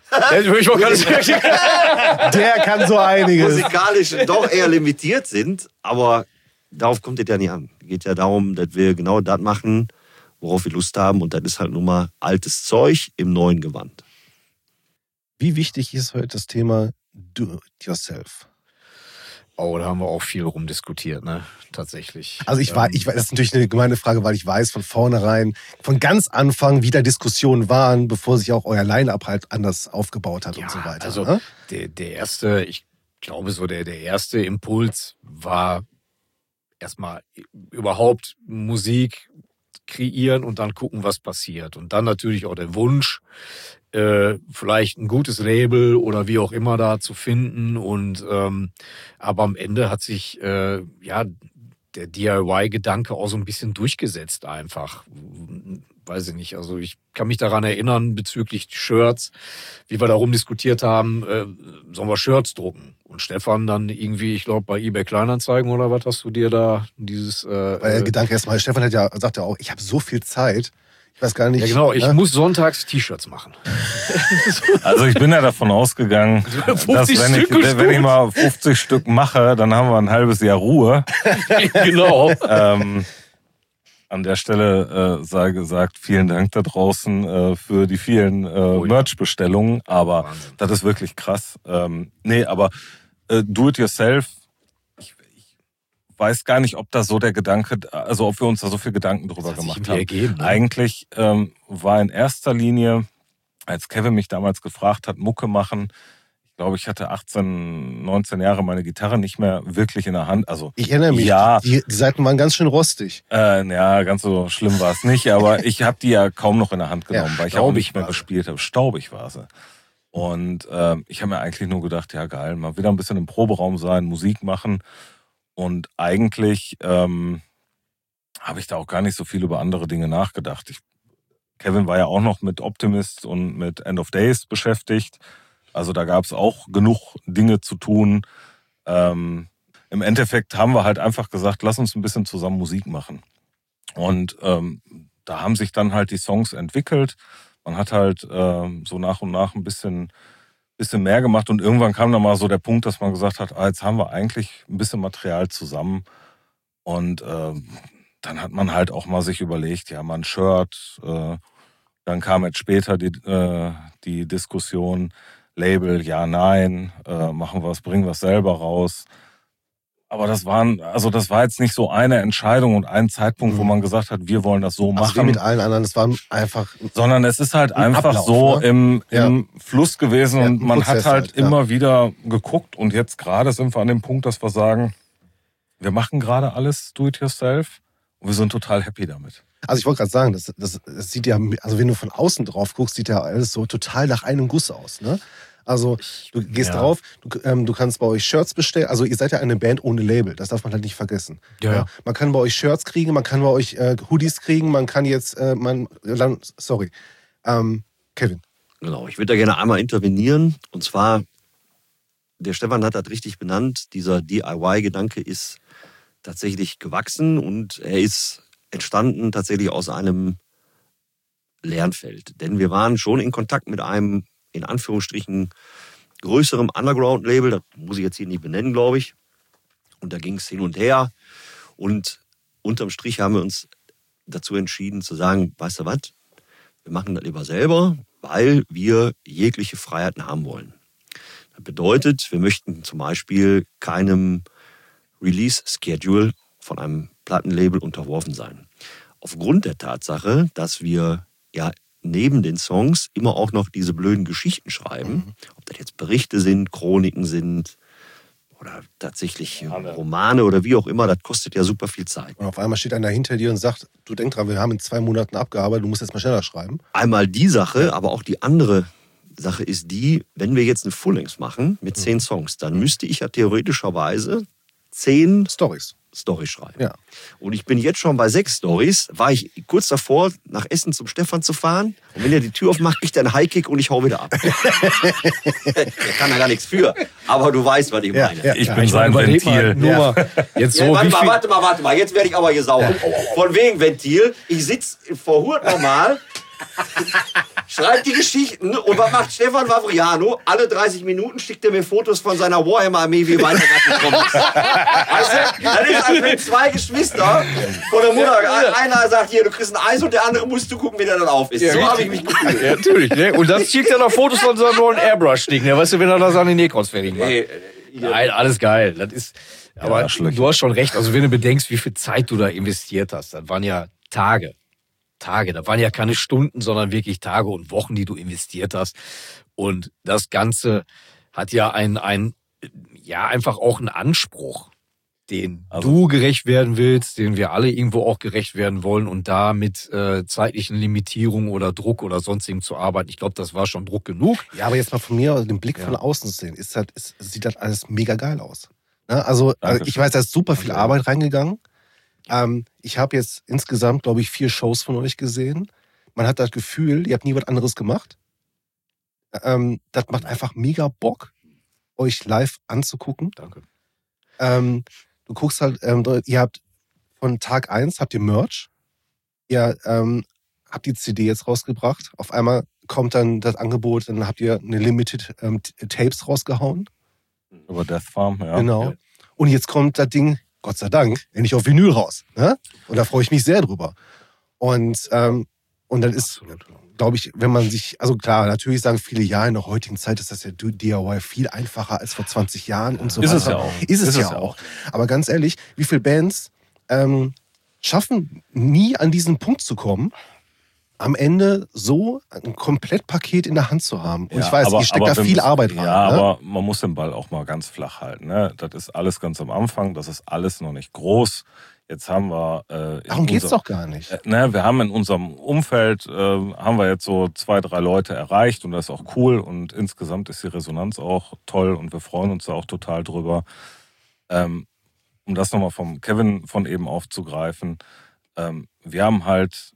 der kann so einiges. musikalisch doch eher limitiert sind, aber darauf kommt es ja nicht an. Es geht ja darum, dass wir genau das machen, worauf wir Lust haben und das ist halt nun mal altes Zeug im neuen Gewand. Wie wichtig ist heute das Thema Do-it-yourself? Oh, da haben wir auch viel rumdiskutiert, ne? Tatsächlich. Also ich war, ich weiß, das ist natürlich eine gemeine Frage, weil ich weiß von vornherein, von ganz Anfang, wie da Diskussionen waren, bevor sich auch euer Line-Up halt anders aufgebaut hat ja, und so weiter. Also ne? der, der erste, ich glaube so, der, der erste Impuls war erstmal überhaupt Musik kreieren und dann gucken, was passiert. Und dann natürlich auch der Wunsch, äh, vielleicht ein gutes Label oder wie auch immer da zu finden. Und ähm, aber am Ende hat sich äh, ja der D I Y-Gedanke auch so ein bisschen durchgesetzt einfach. Weiß ich nicht. Also ich kann mich daran erinnern bezüglich Shirts, wie wir darum diskutiert haben, äh, sollen wir Shirts drucken? Und Stefan dann irgendwie, ich glaube, bei eBay Kleinanzeigen oder was hast du dir da dieses... Äh, Weil der Gedanke erstmal, Stefan hat ja, sagt ja auch, ich habe so viel Zeit, ich weiß gar nicht... Ja genau, ich ne? muss sonntags T-Shirts machen. Also ich bin ja davon ausgegangen, dass wenn ich, wenn ich mal fünfzig Stück mache, dann haben wir ein halbes Jahr Ruhe. Genau. ähm, An der Stelle äh, sei gesagt, vielen Dank da draußen äh, für die vielen äh, oh, ja. Merch-Bestellungen. Aber Wahnsinn. Das ist wirklich krass. Ähm, nee, aber äh, Do-it-yourself, ich, ich weiß gar nicht, ob da so der Gedanke, also ob wir uns da so viel Gedanken drüber gemacht haben. Ergeben, ne? Eigentlich ähm, war in erster Linie, als Kevin mich damals gefragt hat, Mucke machen, ich glaube, ich hatte achtzehn, neunzehn Jahre meine Gitarre nicht mehr wirklich in der Hand. Also, ich erinnere mich, ja, die, die Seiten waren ganz schön rostig. Äh, ja, ganz so schlimm war es nicht, aber ich habe die ja kaum noch in der Hand genommen, ja, weil ich auch nicht mehr gespielt habe. Staubig war sie. Und äh, ich habe mir eigentlich nur gedacht, ja geil, mal wieder ein bisschen im Proberaum sein, Musik machen. Und eigentlich ähm, habe ich da auch gar nicht so viel über andere Dinge nachgedacht. Ich, Kevin war ja auch noch mit Optimist und mit End of Days beschäftigt. Also da gab es auch genug Dinge zu tun. Ähm, Im Endeffekt haben wir halt einfach gesagt, lass uns ein bisschen zusammen Musik machen. Und ähm, da haben sich dann halt die Songs entwickelt. Man hat halt ähm, so nach und nach ein bisschen, bisschen mehr gemacht. Und irgendwann kam dann mal so der Punkt, dass man gesagt hat, ah, jetzt haben wir eigentlich ein bisschen Material zusammen. Und ähm, dann hat man halt auch mal sich überlegt, ja, mal ein Shirt. Äh, dann kam jetzt später die, äh, die Diskussion, Label, ja, nein, äh, machen wir es, bringen wir es selber raus. Aber das waren, also das war jetzt nicht so eine Entscheidung und ein Zeitpunkt, mhm. wo man gesagt hat, wir wollen das so machen. Also wie mit allen anderen, das war einfach... Sondern es ist halt ein einfach Ablauf, so ne? im, im ja. Fluss gewesen ja, und man Prozess hat halt, halt immer ja. wieder geguckt und jetzt gerade sind wir an dem Punkt, dass wir sagen, wir machen gerade alles do-it-yourself und wir sind total happy damit. Also ich wollte gerade sagen, das, das, das sieht ja, also wenn du von außen drauf guckst, sieht ja alles so total nach einem Guss aus, ne? Also du gehst ja. drauf, du, ähm, du kannst bei euch Shirts bestellen, also ihr seid ja eine Band ohne Label, das darf man halt nicht vergessen. Ja. Ja? Man kann bei euch Shirts kriegen, man kann bei euch äh, Hoodies kriegen, man kann jetzt, äh, man, sorry, ähm, Kevin. Genau, ich würde da gerne einmal intervenieren und zwar, der Stefan hat das richtig benannt, dieser D I Y-Gedanke ist tatsächlich gewachsen und er ist entstanden tatsächlich aus einem Lernfeld. Denn wir waren schon in Kontakt mit einem, in Anführungsstrichen, größerem Underground-Label. Das muss ich jetzt hier nicht benennen, glaube ich. Und da ging es hin und her. Und unterm Strich haben wir uns dazu entschieden zu sagen, weißt du was, wir machen das lieber selber, weil wir jegliche Freiheiten haben wollen. Das bedeutet, wir möchten zum Beispiel keinem Release-Schedule von einem Plattenlabel unterworfen sein. Aufgrund der Tatsache, dass wir ja neben den Songs immer auch noch diese blöden Geschichten schreiben, mhm. ob das jetzt Berichte sind, Chroniken sind oder tatsächlich Romane oder wie auch immer, das kostet ja super viel Zeit. Und auf einmal steht einer hinter dir und sagt, du denk dran, wir haben in zwei Monaten abgearbeitet, du musst jetzt mal schneller schreiben. Einmal die Sache, aber auch die andere Sache ist die, wenn wir jetzt eine Full-Length machen mit zehn Songs, dann müsste ich ja theoretischerweise zehn Stories Storys schreiben. Ja. Und ich bin jetzt schon bei sechs Storys, war ich kurz davor, nach Essen zum Stefan zu fahren. Und wenn er die Tür aufmacht, kriegt er einen Highkick und ich hau wieder ab. Der kann da gar nichts für. Aber du weißt, was ich Ja, meine. ja, Ich ja. bin Ich sein meine, überleg mal, Ventil. nur mal, jetzt so, Ja, warte wie mal, viel, warte mal, warte mal. Jetzt werde ich aber hier sauer. Von wegen Ventil. Ich sitze vor Hurt normal, schreibt die Geschichten und was macht Stefan Vavriano? Alle dreißig Minuten schickt er mir Fotos von seiner Warhammer-Armee, wie weit er gerade gekommen ist. Weißt du? Das ist, als wenn zwei Geschwister von der Mutter, einer sagt hier, du kriegst ein Eis und der andere musst du gucken, wie der dann auf ist. Ja, So richtig. habe ich mich gefühlt. ja, natürlich, ne? Und dann schickt er noch Fotos von seinem neuen Airbrush-Ding, ne? Weißt du, wenn er da seine Necrons fertig macht. Hey, Nein, alles geil. Das ist, aber Arschlöcher. du hast schon recht. Also wenn du bedenkst, wie viel Zeit du da investiert hast, das waren ja Tage. Tage. Das waren ja keine Stunden, sondern wirklich Tage und Wochen, die du investiert hast. Und das Ganze hat ja ein, ein ja, einfach auch einen Anspruch, den Also- du gerecht werden willst, den wir alle irgendwo auch gerecht werden wollen und da mit äh, zeitlichen Limitierungen oder Druck oder sonstigem zu arbeiten. Ich glaube, das war schon Druck genug. Ja, aber jetzt mal von mir, den Blick Ja. von außen zu sehen, ist das, ist, sieht das alles mega geil aus. Ne? Also, also Dankeschön. ich weiß, da ist super viel Danke. Arbeit reingegangen. Ähm, ich habe jetzt insgesamt, glaube ich, vier Shows von euch gesehen. Man hat das Gefühl, ihr habt nie was anderes gemacht. Ähm, das macht einfach mega Bock, euch live anzugucken. Danke. Ähm, du guckst halt, ähm, ihr habt von Tag eins habt ihr Merch. Ihr ähm, habt die C D jetzt rausgebracht. Auf einmal kommt dann das Angebot, dann habt ihr eine Limited ähm, T- Tapes rausgehauen. Über Death Farm, ja. Genau. Ja. Und jetzt kommt das Ding, Gott sei Dank, endlich auf Vinyl raus. Ne? Und da freue ich mich sehr drüber. Und, ähm, und dann ist, glaube ich, wenn man sich, also klar, natürlich sagen viele, ja, in der heutigen Zeit ist das ja D I Y viel einfacher als vor zwanzig Jahren und so Ist weiter. es ja auch. Ist es ja auch. Aber ganz ehrlich, wie viele Bands ähm, schaffen nie an diesen Punkt zu kommen, am Ende so ein Komplettpaket in der Hand zu haben. Und Ja, ich weiß, aber- ihr steckt aber da wir viel müssen- Arbeit rein. Ja, ne? aber man muss den Ball auch mal ganz flach halten. Ne? Das ist alles ganz am Anfang, das ist alles noch nicht groß. Jetzt haben wir... Äh, in Darum geht's unser- doch gar nicht. Äh, ne, wir haben in unserem Umfeld, äh, haben wir jetzt so zwei, drei Leute erreicht und das ist auch cool und insgesamt ist die Resonanz auch toll und wir freuen uns da auch total drüber. Ähm, um das nochmal vom Kevin von eben aufzugreifen, ähm, wir haben halt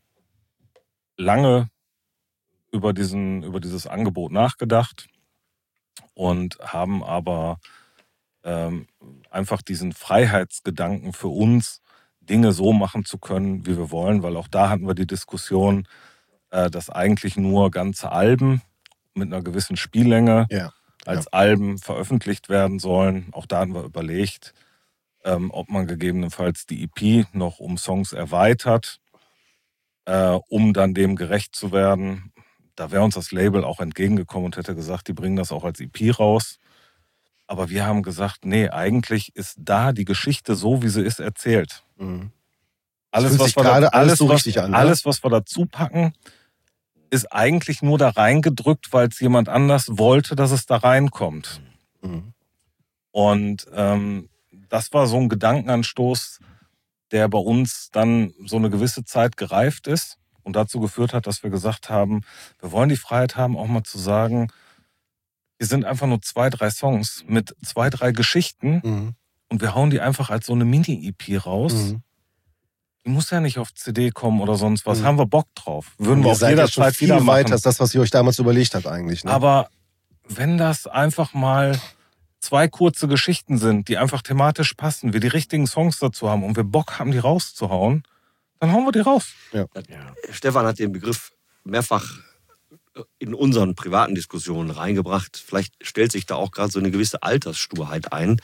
lange über, diesen, über dieses Angebot nachgedacht und haben aber ähm, einfach diesen Freiheitsgedanken für uns, Dinge so machen zu können, wie wir wollen, weil auch da hatten wir die Diskussion, äh, dass eigentlich nur ganze Alben mit einer gewissen Spiellänge Ja. als Alben veröffentlicht werden sollen. Auch da haben wir überlegt, ähm, ob man gegebenenfalls die E P noch um Songs erweitert, äh, um dann dem gerecht zu werden. Da wäre uns das Label auch entgegengekommen und hätte gesagt, die bringen das auch als E P raus. Aber wir haben gesagt, nee, eigentlich ist da die Geschichte so, wie sie ist, erzählt. Mhm. Alles, fühlt was sich wir, gerade da, alles alles, so was, richtig an, ne? alles, was wir dazu packen, ist eigentlich nur da reingedrückt, weil es jemand anders wollte, dass es da reinkommt. Mhm. Und ähm, das war so ein Gedankenanstoß, der bei uns dann so eine gewisse Zeit gereift ist und dazu geführt hat, dass wir gesagt haben, wir wollen die Freiheit haben, auch mal zu sagen, wir sind einfach nur zwei, drei Songs mit zwei, drei Geschichten Mhm. und wir hauen die einfach als so eine Mini-E P raus. Mhm. Die muss ja nicht auf C D kommen oder sonst was. Mhm. Haben wir Bock drauf. Würden wir Ihr auf seid jeder ja schon Zeit viel wieder machen. weiter als das, was ihr euch damals überlegt habt eigentlich. Ne? Aber wenn das einfach mal zwei kurze Geschichten sind, die einfach thematisch passen, wir die richtigen Songs dazu haben und wir Bock haben, die rauszuhauen, dann hauen wir die raus. Stefan hat den Begriff mehrfach in unseren privaten Diskussionen reingebracht. Vielleicht stellt sich da auch gerade so eine gewisse Alterssturheit ein.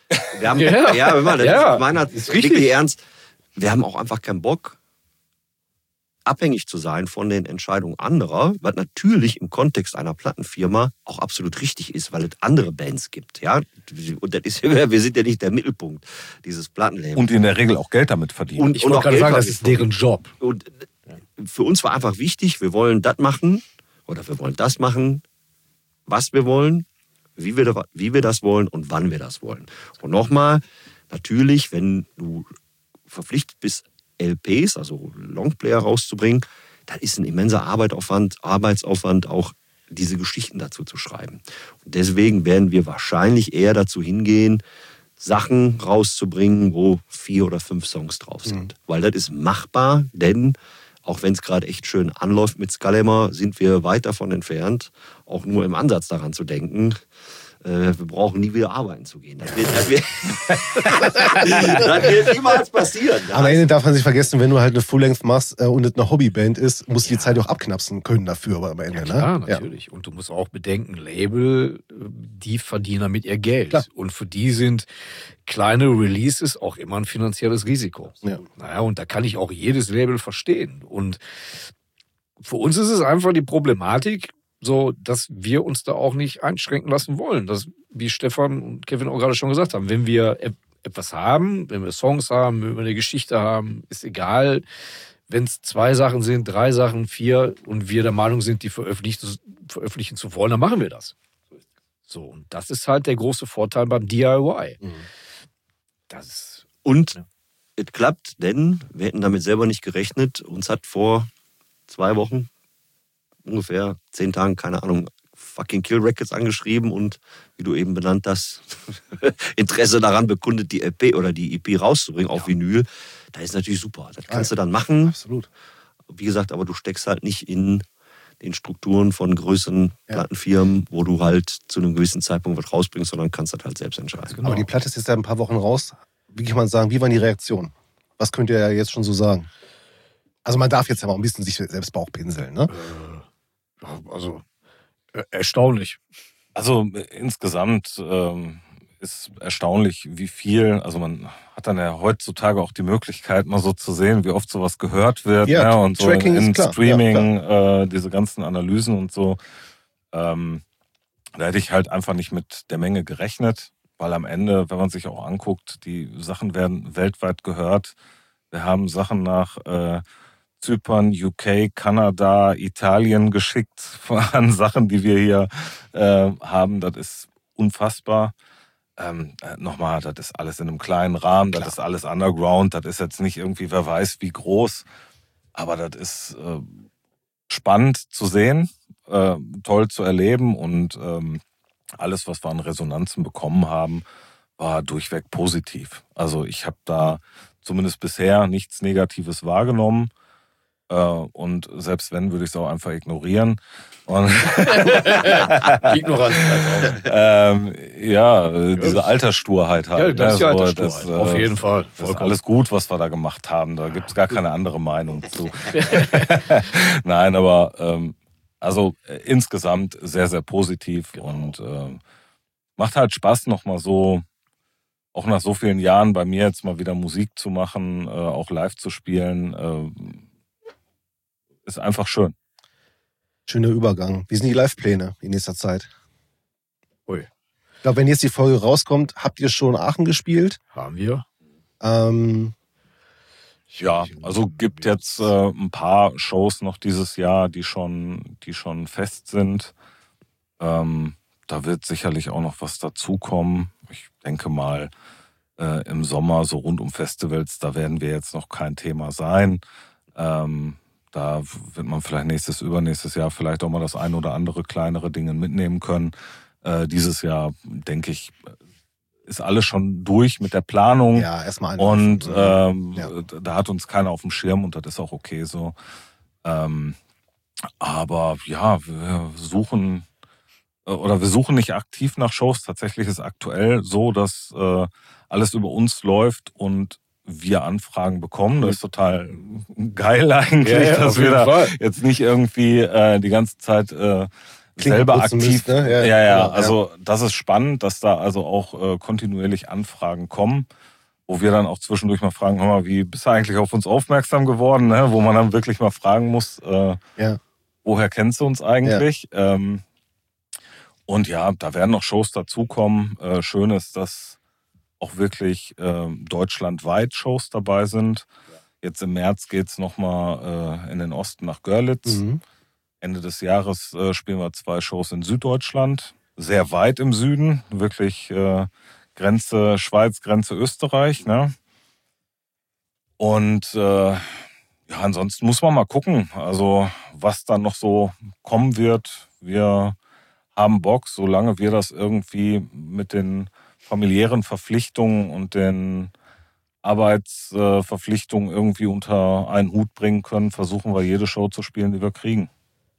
Wir haben, Ja. ja, hör mal, das Ja, ist meiner ist richtig. wirklich ernst. Wir haben auch einfach keinen Bock, abhängig zu sein von den Entscheidungen anderer, was natürlich im Kontext einer Plattenfirma auch absolut richtig ist, weil es andere Bands gibt. Ja? Und das ist, wir sind ja nicht der Mittelpunkt dieses Plattenlabels. Und in der Regel auch Geld damit verdienen. Und- Ich wollte auch gerade Geld sagen, das verdienen. ist deren Job. Und für uns war einfach wichtig, wir wollen das machen oder wir wollen das machen, was wir wollen, wie wir, da- wie wir das wollen und wann wir das wollen. Und nochmal, natürlich, wenn du verpflichtet bist, L Ps, also Longplayer rauszubringen, dann ist ein immenser Arbeitsaufwand, Arbeitsaufwand auch diese Geschichten dazu zu schreiben. Und deswegen werden wir wahrscheinlich eher dazu hingehen, Sachen rauszubringen, wo vier oder fünf Songs drauf sind. Weil das ist machbar, denn auch wenn es gerade echt schön anläuft mit Skalema, sind wir weit davon entfernt, auch nur im Ansatz daran zu denken, äh, wir brauchen nie wieder arbeiten zu gehen. Das wird, das wird, das wird niemals passieren. Am Ende darf man sich vergessen, wenn du halt eine Full-Length machst äh, und es eine Hobbyband ist, musst du die Zeit auch abknapsen können dafür aber am Ende. Klar, ne? natürlich. Und du musst auch bedenken, Label, die verdienen damit ihr Geld. Klar. Und für die sind kleine Releases auch immer ein finanzielles Risiko. Ja. Naja, und da kann ich auch jedes Label verstehen. Und für uns ist es einfach die Problematik, so, dass wir uns da auch nicht einschränken lassen wollen. Das, wie Stefan und Kevin auch gerade schon gesagt haben, wenn wir e- etwas haben, wenn wir Songs haben, wenn wir eine Geschichte haben, ist egal, wenn es zwei Sachen sind, drei Sachen, vier und wir der Meinung sind, die veröffentlichen, veröffentlichen zu wollen, dann machen wir das. So, und das ist halt der große Vorteil beim D I Y. Mhm. Das ist, Und Ja. es klappt, denn wir hätten damit selber nicht gerechnet. Uns hat vor zwei Wochen, ungefähr zehn Tagen, keine Ahnung, fucking Kill Records angeschrieben und, wie du eben benannt hast, Interesse daran bekundet, die L P oder die E P rauszubringen auf Vinyl. Das ist natürlich super. Das kannst du dann machen. Absolut. Wie gesagt, aber du steckst halt nicht in den Strukturen von größeren Ja. Plattenfirmen, wo du halt zu einem gewissen Zeitpunkt was rausbringst, sondern kannst das halt selbst entscheiden. genau. Aber die Platte ist jetzt ja ein paar Wochen raus. Wie kann man sagen, wie waren die Reaktionen? Was könnt ihr ja jetzt schon so sagen? Also man darf jetzt ja mal ein bisschen sich selbst Bauchpinseln, ne? äh, also äh, erstaunlich. Also äh, insgesamt ähm, ist erstaunlich, wie viel, also man hat dann ja heutzutage auch die Möglichkeit, mal so zu sehen, wie oft sowas gehört wird. Ja, ne? Und so Tracking in ist klar. Streaming, äh, diese ganzen Analysen und so. Ähm, da hätte ich halt einfach nicht mit der Menge gerechnet, weil am Ende, wenn man sich auch anguckt, die Sachen werden weltweit gehört. Wir haben Sachen nach äh, Zypern, U K, Kanada, Italien geschickt an Sachen, die wir hier äh, haben. Das ist unfassbar. Ähm, äh, nochmal, das ist alles in einem kleinen Rahmen, das Klar. ist alles underground, das ist jetzt nicht irgendwie, wer weiß wie groß, aber das ist äh, spannend zu sehen, äh, toll zu erleben und ähm, alles, was wir an Resonanzen bekommen haben, war durchweg positiv. Also ich habe da zumindest bisher nichts Negatives wahrgenommen. Äh, und selbst wenn, würde ich es auch einfach ignorieren. Und Ignoranz. ähm, ja, diese Alterssturheit halt. Ja, das ist die ne, so, Alterssturheit. das, äh, Auf jeden Fall. Das ist Vollkommen. alles gut, was wir da gemacht haben. Da gibt es gar keine andere Meinung zu. Nein, aber ähm, also äh, insgesamt sehr, sehr positiv und äh, macht halt Spaß, nochmal so, auch nach so vielen Jahren bei mir jetzt mal wieder Musik zu machen, äh, auch live zu spielen. Äh, ist einfach schön. Schöner Übergang. Wie sind die Live-Pläne in nächster Zeit? Ui. Ich glaube, wenn jetzt die Folge rauskommt, habt ihr schon Aachen gespielt? Haben wir. Ähm, Ja, also gibt jetzt äh, ein paar Shows noch dieses Jahr, die schon, die schon fest sind. Ähm, da wird sicherlich auch noch was dazukommen. Ich denke mal, äh, im Sommer, so rund um Festivals, da werden wir jetzt noch kein Thema sein. Ähm, da wird man vielleicht nächstes, übernächstes Jahr vielleicht auch mal das ein oder andere kleinere Dinge mitnehmen können. Äh, dieses Jahr, denke ich, ist alles schon durch mit der Planung. ja, erstmal ein. Und ähm, Ja. da hat uns keiner auf dem Schirm und das ist auch okay so. Ähm, aber ja, wir suchen äh, oder wir suchen nicht aktiv nach Shows. Tatsächlich ist aktuell so, dass äh, alles über uns läuft und wir Anfragen bekommen. Das ist total geil eigentlich, Ja, ja, dass auf wir jeden da Fall. jetzt nicht irgendwie äh, die ganze Zeit äh, Klinken selber putzen aktiv. müsst, ne? Ja, Ja, ja, genau, ja. also das ist spannend, dass da also auch äh, kontinuierlich Anfragen kommen, wo wir dann auch zwischendurch mal fragen, hör mal, wie bist du eigentlich auf uns aufmerksam geworden, ne? Wo man dann wirklich mal fragen muss, äh, Ja. woher kennst du uns eigentlich? Ähm, und ja, da werden noch Shows dazukommen. Äh, schön ist, dass auch wirklich äh, deutschlandweit Shows dabei sind. Jetzt im März geht's nochmal äh, in den Osten nach Görlitz. Mhm. Ende des Jahres äh, spielen wir zwei Shows in Süddeutschland. Sehr weit im Süden, wirklich äh, Grenze Schweiz, Grenze Österreich. Ne? Und äh, ja, ansonsten muss man mal gucken, also was dann noch so kommen wird. Wir haben Bock, solange wir das irgendwie mit den familiären Verpflichtungen und den Arbeitsverpflichtungen irgendwie unter einen Hut bringen können, versuchen wir jede Show zu spielen, die wir kriegen.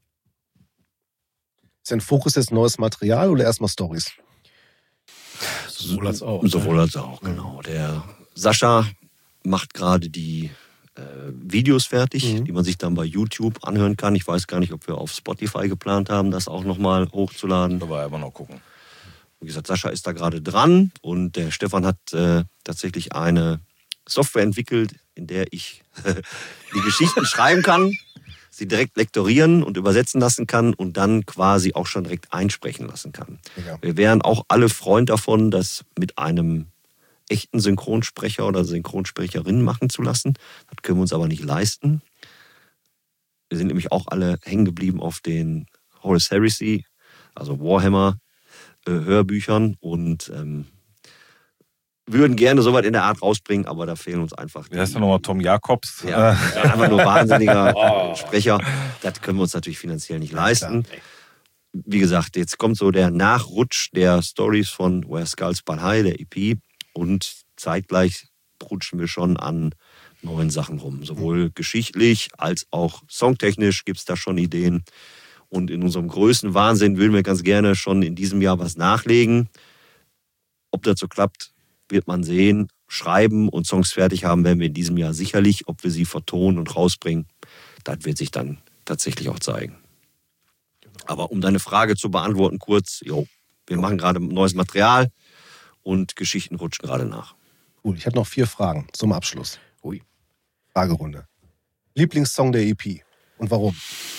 Ist dein Fokus jetzt neues Material oder erstmal Stories? Sowohl als auch. Sowohl als auch, genau. Der Sascha macht gerade die äh, Videos fertig, Mhm. die man sich dann bei YouTube anhören kann. Ich weiß gar nicht, ob wir auf Spotify geplant haben, das auch nochmal hochzuladen. Da wir aber noch gucken. Wie gesagt, Sascha ist da gerade dran und der Stefan hat äh, tatsächlich eine Software entwickelt, in der ich die Geschichten schreiben kann, sie direkt lektorieren und übersetzen lassen kann und dann quasi auch schon direkt einsprechen lassen kann. Ja. Wir wären auch alle Freund davon, das mit einem echten Synchronsprecher oder Synchronsprecherin machen zu lassen. Das können wir uns aber nicht leisten. Wir sind nämlich auch alle hängen geblieben auf den Horus Heresy, also Warhammer, äh, Hörbüchern und ähm, würden gerne sowas in der Art rausbringen, aber da fehlen uns einfach Wie heißt der nochmal? Tom Jakobs? ja, Äh, einfach nur wahnsinniger Sprecher. Das können wir uns natürlich finanziell nicht leisten. Wie gesagt, jetzt kommt so der Nachrutsch der Stories von Where Skulls But High, der E P. Und zeitgleich rutschen wir schon an neuen Sachen rum. Sowohl geschichtlich als auch songtechnisch gibt es da schon Ideen. Und in unserem größten Wahnsinn würden wir ganz gerne schon in diesem Jahr was nachlegen. Ob das so klappt, wird man sehen. Schreiben und Songs fertig haben werden wir in diesem Jahr sicherlich. Ob wir sie vertonen und rausbringen, das wird sich dann tatsächlich auch zeigen. Aber um deine Frage zu beantworten, kurz, jo, wir machen gerade neues Material und Geschichten rutschen gerade nach. Cool, ich habe noch vier Fragen zum Abschluss. Ui. Fragerunde. Lieblingssong der E P und warum?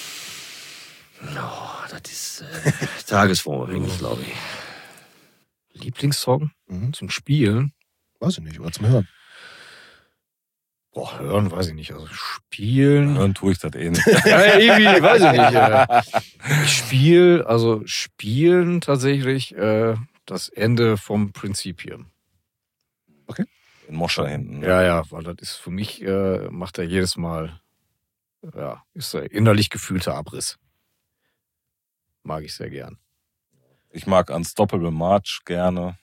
Oh, das ist äh, tagesformabhängig, glaube ich. Lieblingssong Mhm. zum Spielen? Weiß ich nicht, oder zum Hören. Boah, hören weiß ich nicht. Also spielen. Hören tue ich das eh nicht. Ja, irgendwie, weiß ich nicht. Äh, ich spiele, also spielen tatsächlich äh, das Ende vom Prinzip hier. In Moscher hinten. ne? Ja, ja, weil das ist für mich, äh, macht er jedes Mal, ja, ist er innerlich gefühlter Abriss. Mag ich sehr gern. Ich mag Unstoppable March gerne.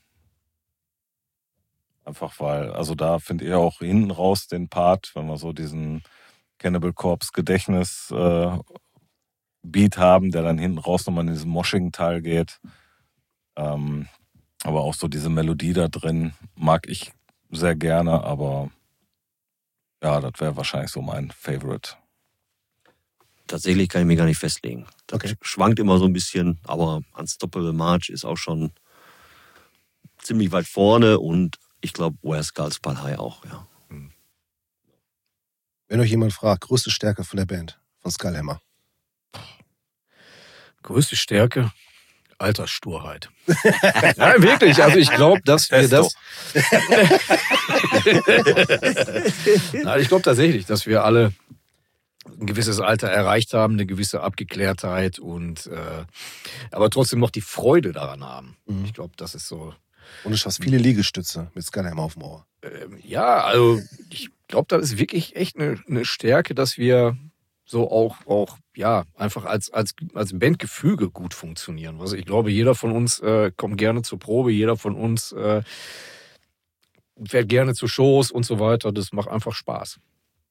Einfach weil, also da finde ich auch hinten raus den Part, wenn wir so diesen Cannibal Corpse Gedächtnis äh, Beat haben, der dann hinten raus nochmal in diesen Moshing-Teil geht. Ähm, aber auch so diese Melodie da drin mag ich sehr gerne, aber ja, das wäre wahrscheinlich so mein Favorite. Tatsächlich kann ich mich gar nicht festlegen. Das Okay. schwankt immer so ein bisschen, aber Unstoppable March ist auch schon ziemlich weit vorne und ich glaube, Where Skulls But High auch, ja. Wenn euch jemand fragt, größte Stärke von der Band, von Skullhammer. Größte Stärke, Alterssturheit. Nein, wirklich. Also ich glaube, dass wir das. Nein, ich glaube tatsächlich, dass wir alle ein gewisses Alter erreicht haben, eine gewisse Abgeklärtheit und äh, aber trotzdem noch die Freude daran haben. Mhm. Ich glaube, das ist so. Und du schaffst viele Liegestütze mit Skullhammer auf dem Ohr. Ähm, ja, also ich glaube, das ist wirklich echt eine, eine Stärke, dass wir so auch, auch ja, einfach als, als, als Bandgefüge gut funktionieren. Also ich glaube, jeder von uns äh, kommt gerne zur Probe, jeder von uns äh, fährt gerne zu Shows und so weiter. Das macht einfach Spaß.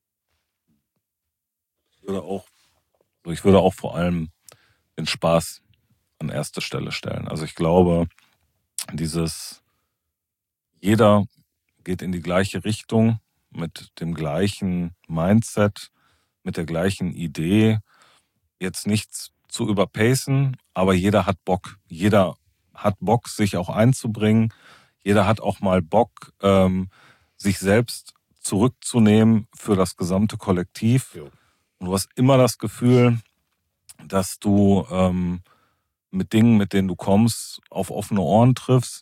Ich würde auch, also ich würde auch vor allem den Spaß an erste Stelle stellen. Also ich glaube, dieses, jeder geht in die gleiche Richtung mit dem gleichen Mindset, mit der gleichen Idee, jetzt nichts zu überpacen, aber jeder hat Bock. Jeder hat Bock, sich auch einzubringen. Jeder hat auch mal Bock, ähm, sich selbst zurückzunehmen für das gesamte Kollektiv. Jo. Und du hast immer das Gefühl, dass du ähm, mit Dingen, mit denen du kommst, auf offene Ohren triffst,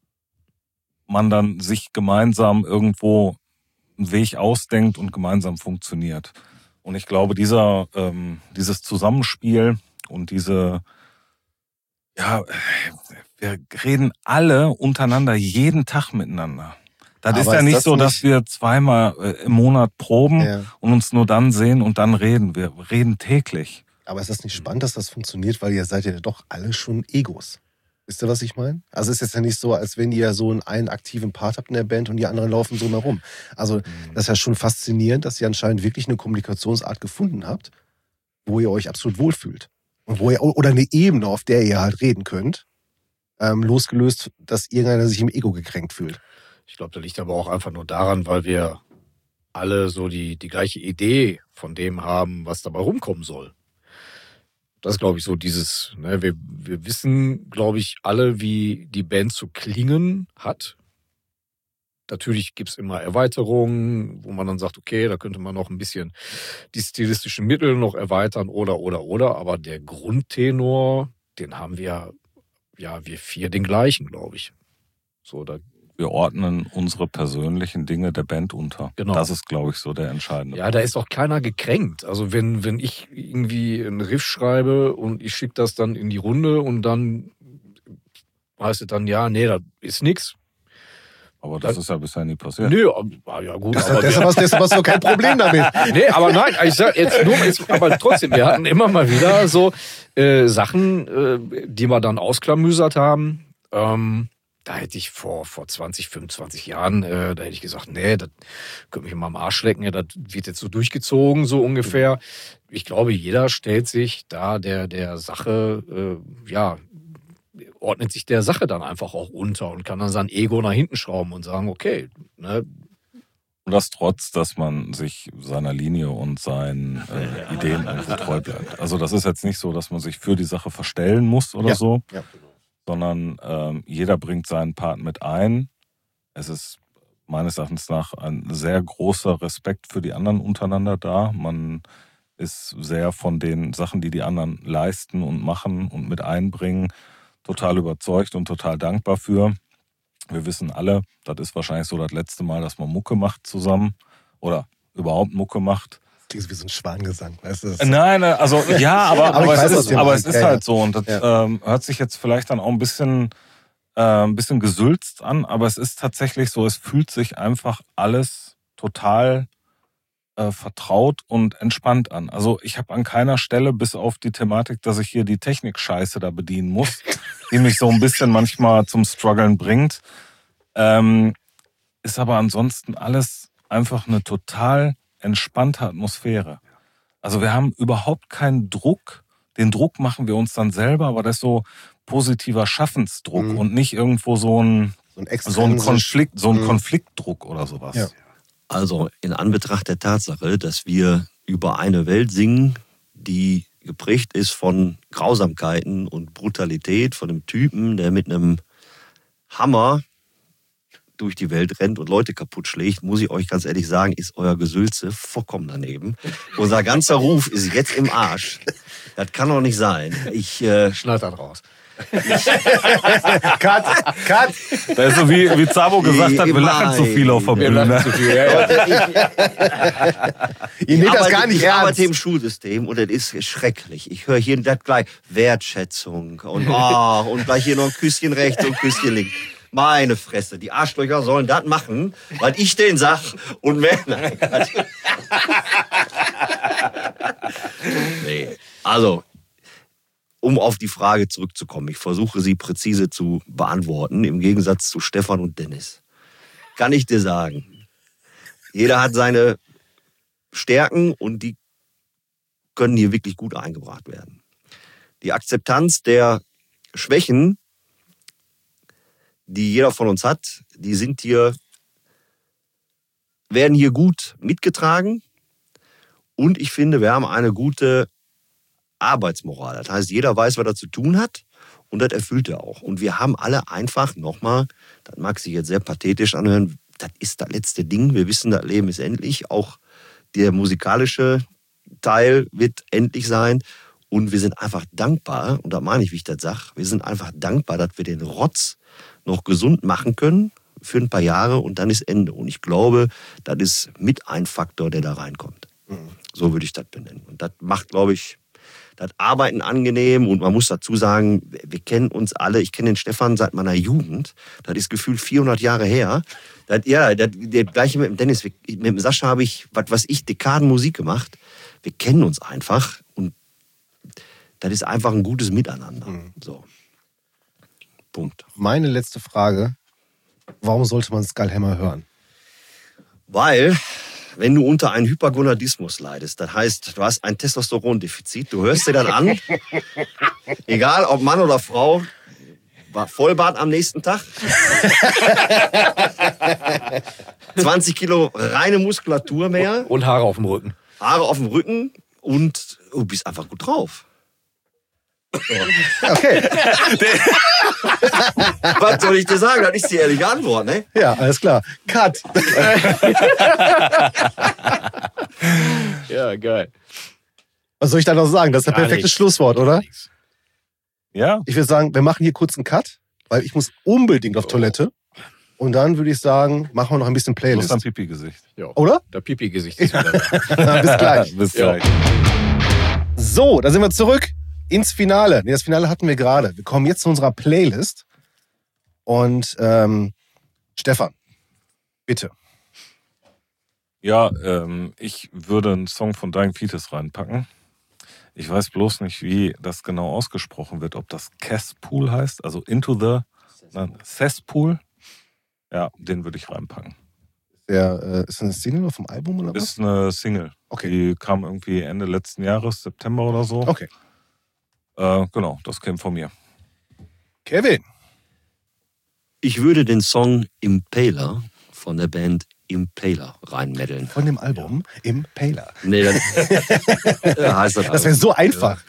man dann sich gemeinsam irgendwo einen Weg ausdenkt und gemeinsam funktioniert. Und ich glaube, dieser, ähm, dieses Zusammenspiel und diese, ja, wir reden alle untereinander jeden Tag miteinander. Das Aber ist ja ist nicht das so, dass nicht- wir zweimal äh, im Monat proben Ja. und uns nur dann sehen und dann reden. Wir reden täglich. Aber ist das nicht spannend, dass das funktioniert, weil ihr seid ja doch alle schon Egos. Wisst ihr, was ich meine? Also es ist ja nicht so, als wenn ihr so einen, einen aktiven Part habt in der Band und die anderen laufen so herum. Also das ist ja schon faszinierend, dass ihr anscheinend wirklich eine Kommunikationsart gefunden habt, wo ihr euch absolut wohlfühlt. Und wo ihr, oder eine Ebene, auf der ihr halt reden könnt, ähm, losgelöst, dass irgendeiner sich im Ego gekränkt fühlt. Ich glaube, das liegt aber auch einfach nur daran, weil wir alle so die, die gleiche Idee von dem haben, was dabei rumkommen soll. Das ist, glaube ich, so dieses, ne, wir, wir wissen, glaube ich, alle, wie die Band zu klingen hat. Natürlich gibt's immer Erweiterungen, wo man dann sagt, okay, da könnte man noch ein bisschen die stilistischen Mittel noch erweitern oder, oder, oder. Aber der Grundtenor, den haben wir, ja, wir vier den gleichen, glaube ich. So, da Wir ordnen unsere persönlichen Dinge der Band unter. Genau. Das ist, glaube ich, so der entscheidende Ja, da ist auch keiner gekränkt. Also wenn, wenn ich irgendwie einen Riff schreibe und ich schicke das dann in die Runde und dann heißt es dann, ja, nee, das ist nix. Aber das ist ja bisher nie passiert. Nö, aber- ja gut. Aber Deshalb hast, deshalb hast du kein Problem damit. nee, aber nein, ich sag jetzt nur, jetzt, aber trotzdem, wir hatten immer mal wieder so äh, Sachen, äh, die wir dann ausklamüsert haben. Ähm, da hätte ich vor, vor zwanzig, fünfundzwanzig Jahren, äh, da hätte ich gesagt, nee, das könnte mich mal am Arsch lecken, ja, das wird jetzt so durchgezogen, so ungefähr. Ich glaube, jeder stellt sich da der, der Sache, äh, ja, ordnet sich der Sache dann einfach auch unter und kann dann sein Ego nach hinten schrauben und sagen, okay, ne, Und das trotz, dass man sich seiner Linie und seinen äh, Ideen irgendwo treu bleibt. Also das ist jetzt nicht so, dass man sich für die Sache verstellen muss oder Ja. so, Ja. sondern ähm, jeder bringt seinen Part mit ein. Es ist meines Erachtens nach ein sehr großer Respekt für die anderen untereinander da. Man ist sehr von den Sachen, die die anderen leisten und machen und mit einbringen, total überzeugt und total dankbar für. Wir wissen alle, das ist wahrscheinlich so das letzte Mal, dass man Mucke macht zusammen oder überhaupt Mucke macht. Klingt wie so ein Schwangesang, weißt du? Das- Nein, also ja, aber, Aber aber, ich weiß, es, was ist, ihr aber meint. es ist Ja, halt ja. so und das ähm, hört sich jetzt vielleicht dann auch ein bisschen, äh, ein bisschen gesülzt an, aber es ist tatsächlich so, es fühlt sich einfach alles total äh, vertraut und entspannt an. Also ich habe an keiner Stelle, bis auf die Thematik, dass ich hier die Technik-Scheiße da bedienen muss, die mich so ein bisschen manchmal zum Struggeln bringt, ähm, ist aber ansonsten alles einfach eine total entspannte Atmosphäre. Also wir haben überhaupt keinen Druck. Den Druck machen wir uns dann selber, aber das ist so positiver Schaffensdruck Mhm. und nicht irgendwo so ein, So ein, so ein extrinsisch- Konflikt, so ein Mhm. Konfliktdruck oder sowas. Ja. Also in Anbetracht der Tatsache, dass wir über eine Welt singen, die geprägt ist von Grausamkeiten und Brutalität, von einem Typen, der mit einem Hammer durch die Welt rennt und Leute kaputt schlägt, muss ich euch ganz ehrlich sagen, ist euer Gesülze vollkommen daneben. Unser ganzer Ruf ist jetzt im Arsch. Das kann doch nicht sein. Ich, äh, schneid das raus. Cut, cut. Das ist so wie, wie Zabo gesagt hat, wir lachen zu viel auf der Wir lachen Bühne. zu viel. Ja, ja. Ihr nehmt das arbeite- gar nicht ich ernst. arbeite im Schulsystem und das ist schrecklich. Ich höre hier das gleich Wertschätzung und, oh, und gleich hier noch ein Küsschen rechts und ein Küsschen links. Meine Fresse, die Arschlöcher sollen das machen, weil ich den sag und mehr. Nein. Nee. Also, um auf die Frage zurückzukommen, ich versuche sie präzise zu beantworten, im Gegensatz zu Stefan und Dennis. Kann ich dir sagen, jeder hat seine Stärken und die können hier wirklich gut eingebracht werden. Die Akzeptanz der Schwächen, die jeder von uns hat, die sind hier, werden hier gut mitgetragen. Und ich finde, wir haben eine gute Arbeitsmoral. Das heißt, jeder weiß, was er zu tun hat und das erfüllt er auch. Und wir haben alle einfach nochmal, das mag sich jetzt sehr pathetisch anhören, das ist das letzte Ding. Wir wissen, das Leben ist endlich. Auch der musikalische Teil wird endlich sein. Und wir sind einfach dankbar, und da meine ich, wie ich das sage, wir sind einfach dankbar, dass wir den Rotz noch gesund machen können für ein paar Jahre und dann ist Ende. Und ich glaube, das ist mit ein Faktor, der da reinkommt. Mhm. So würde ich das benennen. Und das macht, glaube ich, das Arbeiten angenehm. Und man muss dazu sagen, wir kennen uns alle. Ich kenne den Stefan seit meiner Jugend. Das ist gefühlt vierhundert Jahre her. Das, ja, das, der gleiche mit dem Dennis. Mit dem Sascha habe ich, was weiß ich, Dekaden Musik gemacht. Wir kennen uns einfach. Und das ist einfach ein gutes Miteinander. Mhm. So. Punkt. Meine letzte Frage. Warum sollte man Skullhammer hören? Weil, wenn du unter einem Hypergonadismus leidest, das heißt, du hast ein Testosterondefizit, du hörst dir dann an, egal ob Mann oder Frau, war Vollbart am nächsten Tag, zwanzig Kilo reine Muskulatur mehr. Und Haare auf dem Rücken. Haare auf dem Rücken und du bist einfach gut drauf. Okay. Was soll ich dir sagen? Das ist die ehrliche Antwort, ne? Ja, alles klar. Cut. Ja, geil. Was soll ich da noch sagen? Das ist das Gar perfekte nichts. Schlusswort, oder? Ja, Ich würde sagen, wir machen hier kurz einen Cut, weil ich muss unbedingt auf Toilette. Und dann würde ich sagen, machen wir noch ein bisschen du hast Playlist. ein Pipi-Gesicht. Oder? Der Pipi-Gesicht ist wieder da. Bis gleich. Bis Ja. gleich. So, da sind wir zurück ins Finale. Nee, das Finale hatten wir gerade. Wir kommen jetzt zu unserer Playlist. Und ähm, Stefan, bitte. Ja, ähm, ich würde einen Song von Dying Fetus reinpacken. Ich weiß bloß nicht, wie das genau ausgesprochen wird. Ob das Cesspool heißt, also Into the nein, Cesspool. Ja, den würde ich reinpacken. Der, äh, ist das eine Single vom Album oder was? Ist eine Single. Okay. Die kam irgendwie Ende letzten Jahres, September oder so. Okay. Äh, genau, das käme von mir. Kevin. Ich würde den Song Impaler von der Band Impaler reinmeddeln. Von dem Album Impaler. Nee, das ja, heißt das. Das wäre so einfach.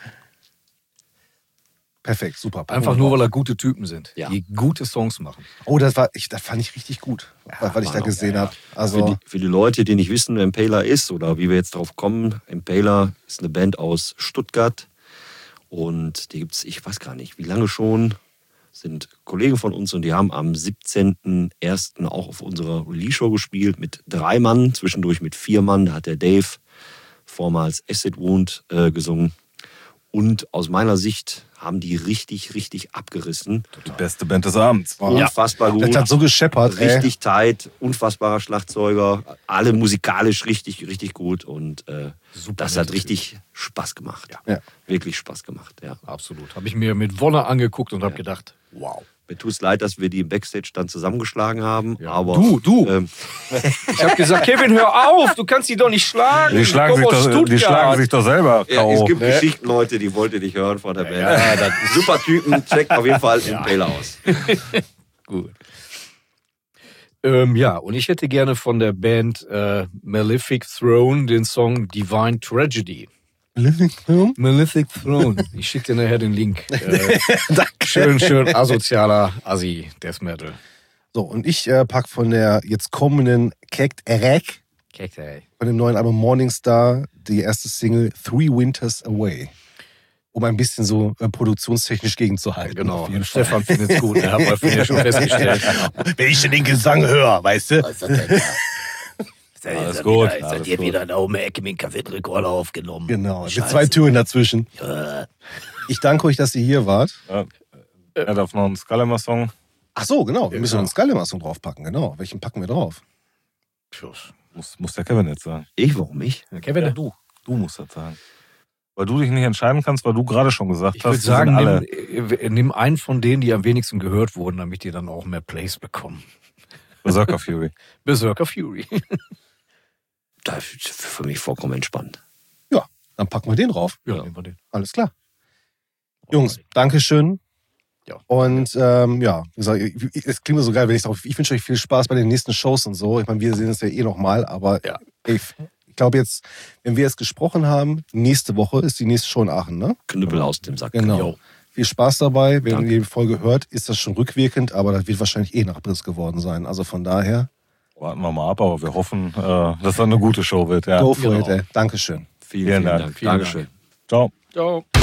Perfekt, super. Einfach nur, weil er gute Typen sind, Ja. die gute Songs machen. Oh, das war, ich, das fand ich richtig gut, was ich da war gesehen auch, habe. Für Also, die, für die Leute, die nicht wissen, wer Impaler ist oder wie wir jetzt drauf kommen, Impaler ist eine Band aus Stuttgart und die gibt's, ich weiß gar nicht, wie lange schon, sind Kollegen von uns und die haben am siebzehnten ersten auch auf unserer Release-Show gespielt mit drei Mann, zwischendurch mit vier Mann. Da hat der Dave, vormals Acid Wound, äh, gesungen. Und aus meiner Sicht haben die richtig, richtig abgerissen. Die beste Band des Abends. Unfassbar gut. das hat so gescheppert. ey. Richtig tight, unfassbarer Schlagzeuger, alle musikalisch richtig, richtig gut und äh, das hat richtig Spaß gemacht. Ja. Wirklich Spaß gemacht, ja. Absolut. Habe ich mir mit Wonne angeguckt und habe gedacht, wow. Mir tut es leid, dass wir die im Backstage dann zusammengeschlagen haben, Ja. aber Du, du. Ähm, Ich habe gesagt, Kevin, hör auf, du kannst die doch nicht schlagen. Die schlagen, sich Komm aus doch, die Stuttgart. schlagen sich doch selber ja, K es O. gibt Ne? Geschichten, Leute, die wollt ihr nicht hören von der Band. Ja, das ist Super Typen, checkt auf jeden Fall Impaler aus. gut. Ähm, ja, und ich hätte gerne von der Band äh, Malefic Throne den Song Divine Tragedy. Malefic Throne. Ich schicke dir nachher den Link. Äh, schön, schön asozialer Assi Death Metal. So, und ich äh, pack von der jetzt kommenden Kekt Erek, Kekte. von dem neuen Album Morningstar, die erste Single Three Winters Away. Um ein bisschen so äh, produktionstechnisch gegenzuhalten. Genau. auf jeden Fall. Stefan findet's gut. Er hat wir ja schon festgestellt. Wenn ich den Gesang höre, weißt du? Alles gut. Seid Alles ihr gut. wieder da um die Ecke mit dem Kassettenrekorder aufgenommen? Genau, mit Scheiße. zwei Türen dazwischen. Ja. Ich danke euch, dass ihr hier wart. Ja, er darf noch einen Skullhammer-Song. Ach so, genau. Wir müssen Ja. noch einen Skullhammer-Song draufpacken. Genau. Welchen packen wir drauf? Muss, muss der Kevin jetzt sagen. Ich, warum ich? Kevin, Ja, du. Du musst das sagen. Weil du dich nicht entscheiden kannst, weil du gerade schon gesagt ich hast, würde die sagen, sind alle. nimm, äh, nimm einen von denen, die am wenigsten gehört wurden, damit die dann auch mehr Plays bekommen. Berserker Fury. Berserker Fury. Das ist für mich vollkommen entspannt. Ja, dann packen wir den drauf. Ja, nehmen wir den. Alles klar. Jungs, Dankeschön. Ja. Und ähm, ja, wie gesagt, ich- es klingt mir so geil, wenn ich sage, ich wünsche euch viel Spaß bei den nächsten Shows und so. Ich meine, wir sehen uns ja eh nochmal, aber Ja. ey, ich glaube jetzt, wenn wir jetzt gesprochen haben, nächste Woche ist die nächste Show in Aachen, ne? Knüppel aus dem Sack. Genau. Jo. Viel Spaß dabei. Wenn Danke. ihr die Folge hört, ist das schon rückwirkend, aber das wird wahrscheinlich eh Nachbriss geworden sein. Also von daher, Warten wir mal ab, aber wir hoffen, äh, dass das eine gute Show wird. Ja. go for Genau. it, ey. Dankeschön. Vielen, Vielen vielen Dank. Dank. Vielen Dankeschön. Ciao. Ciao.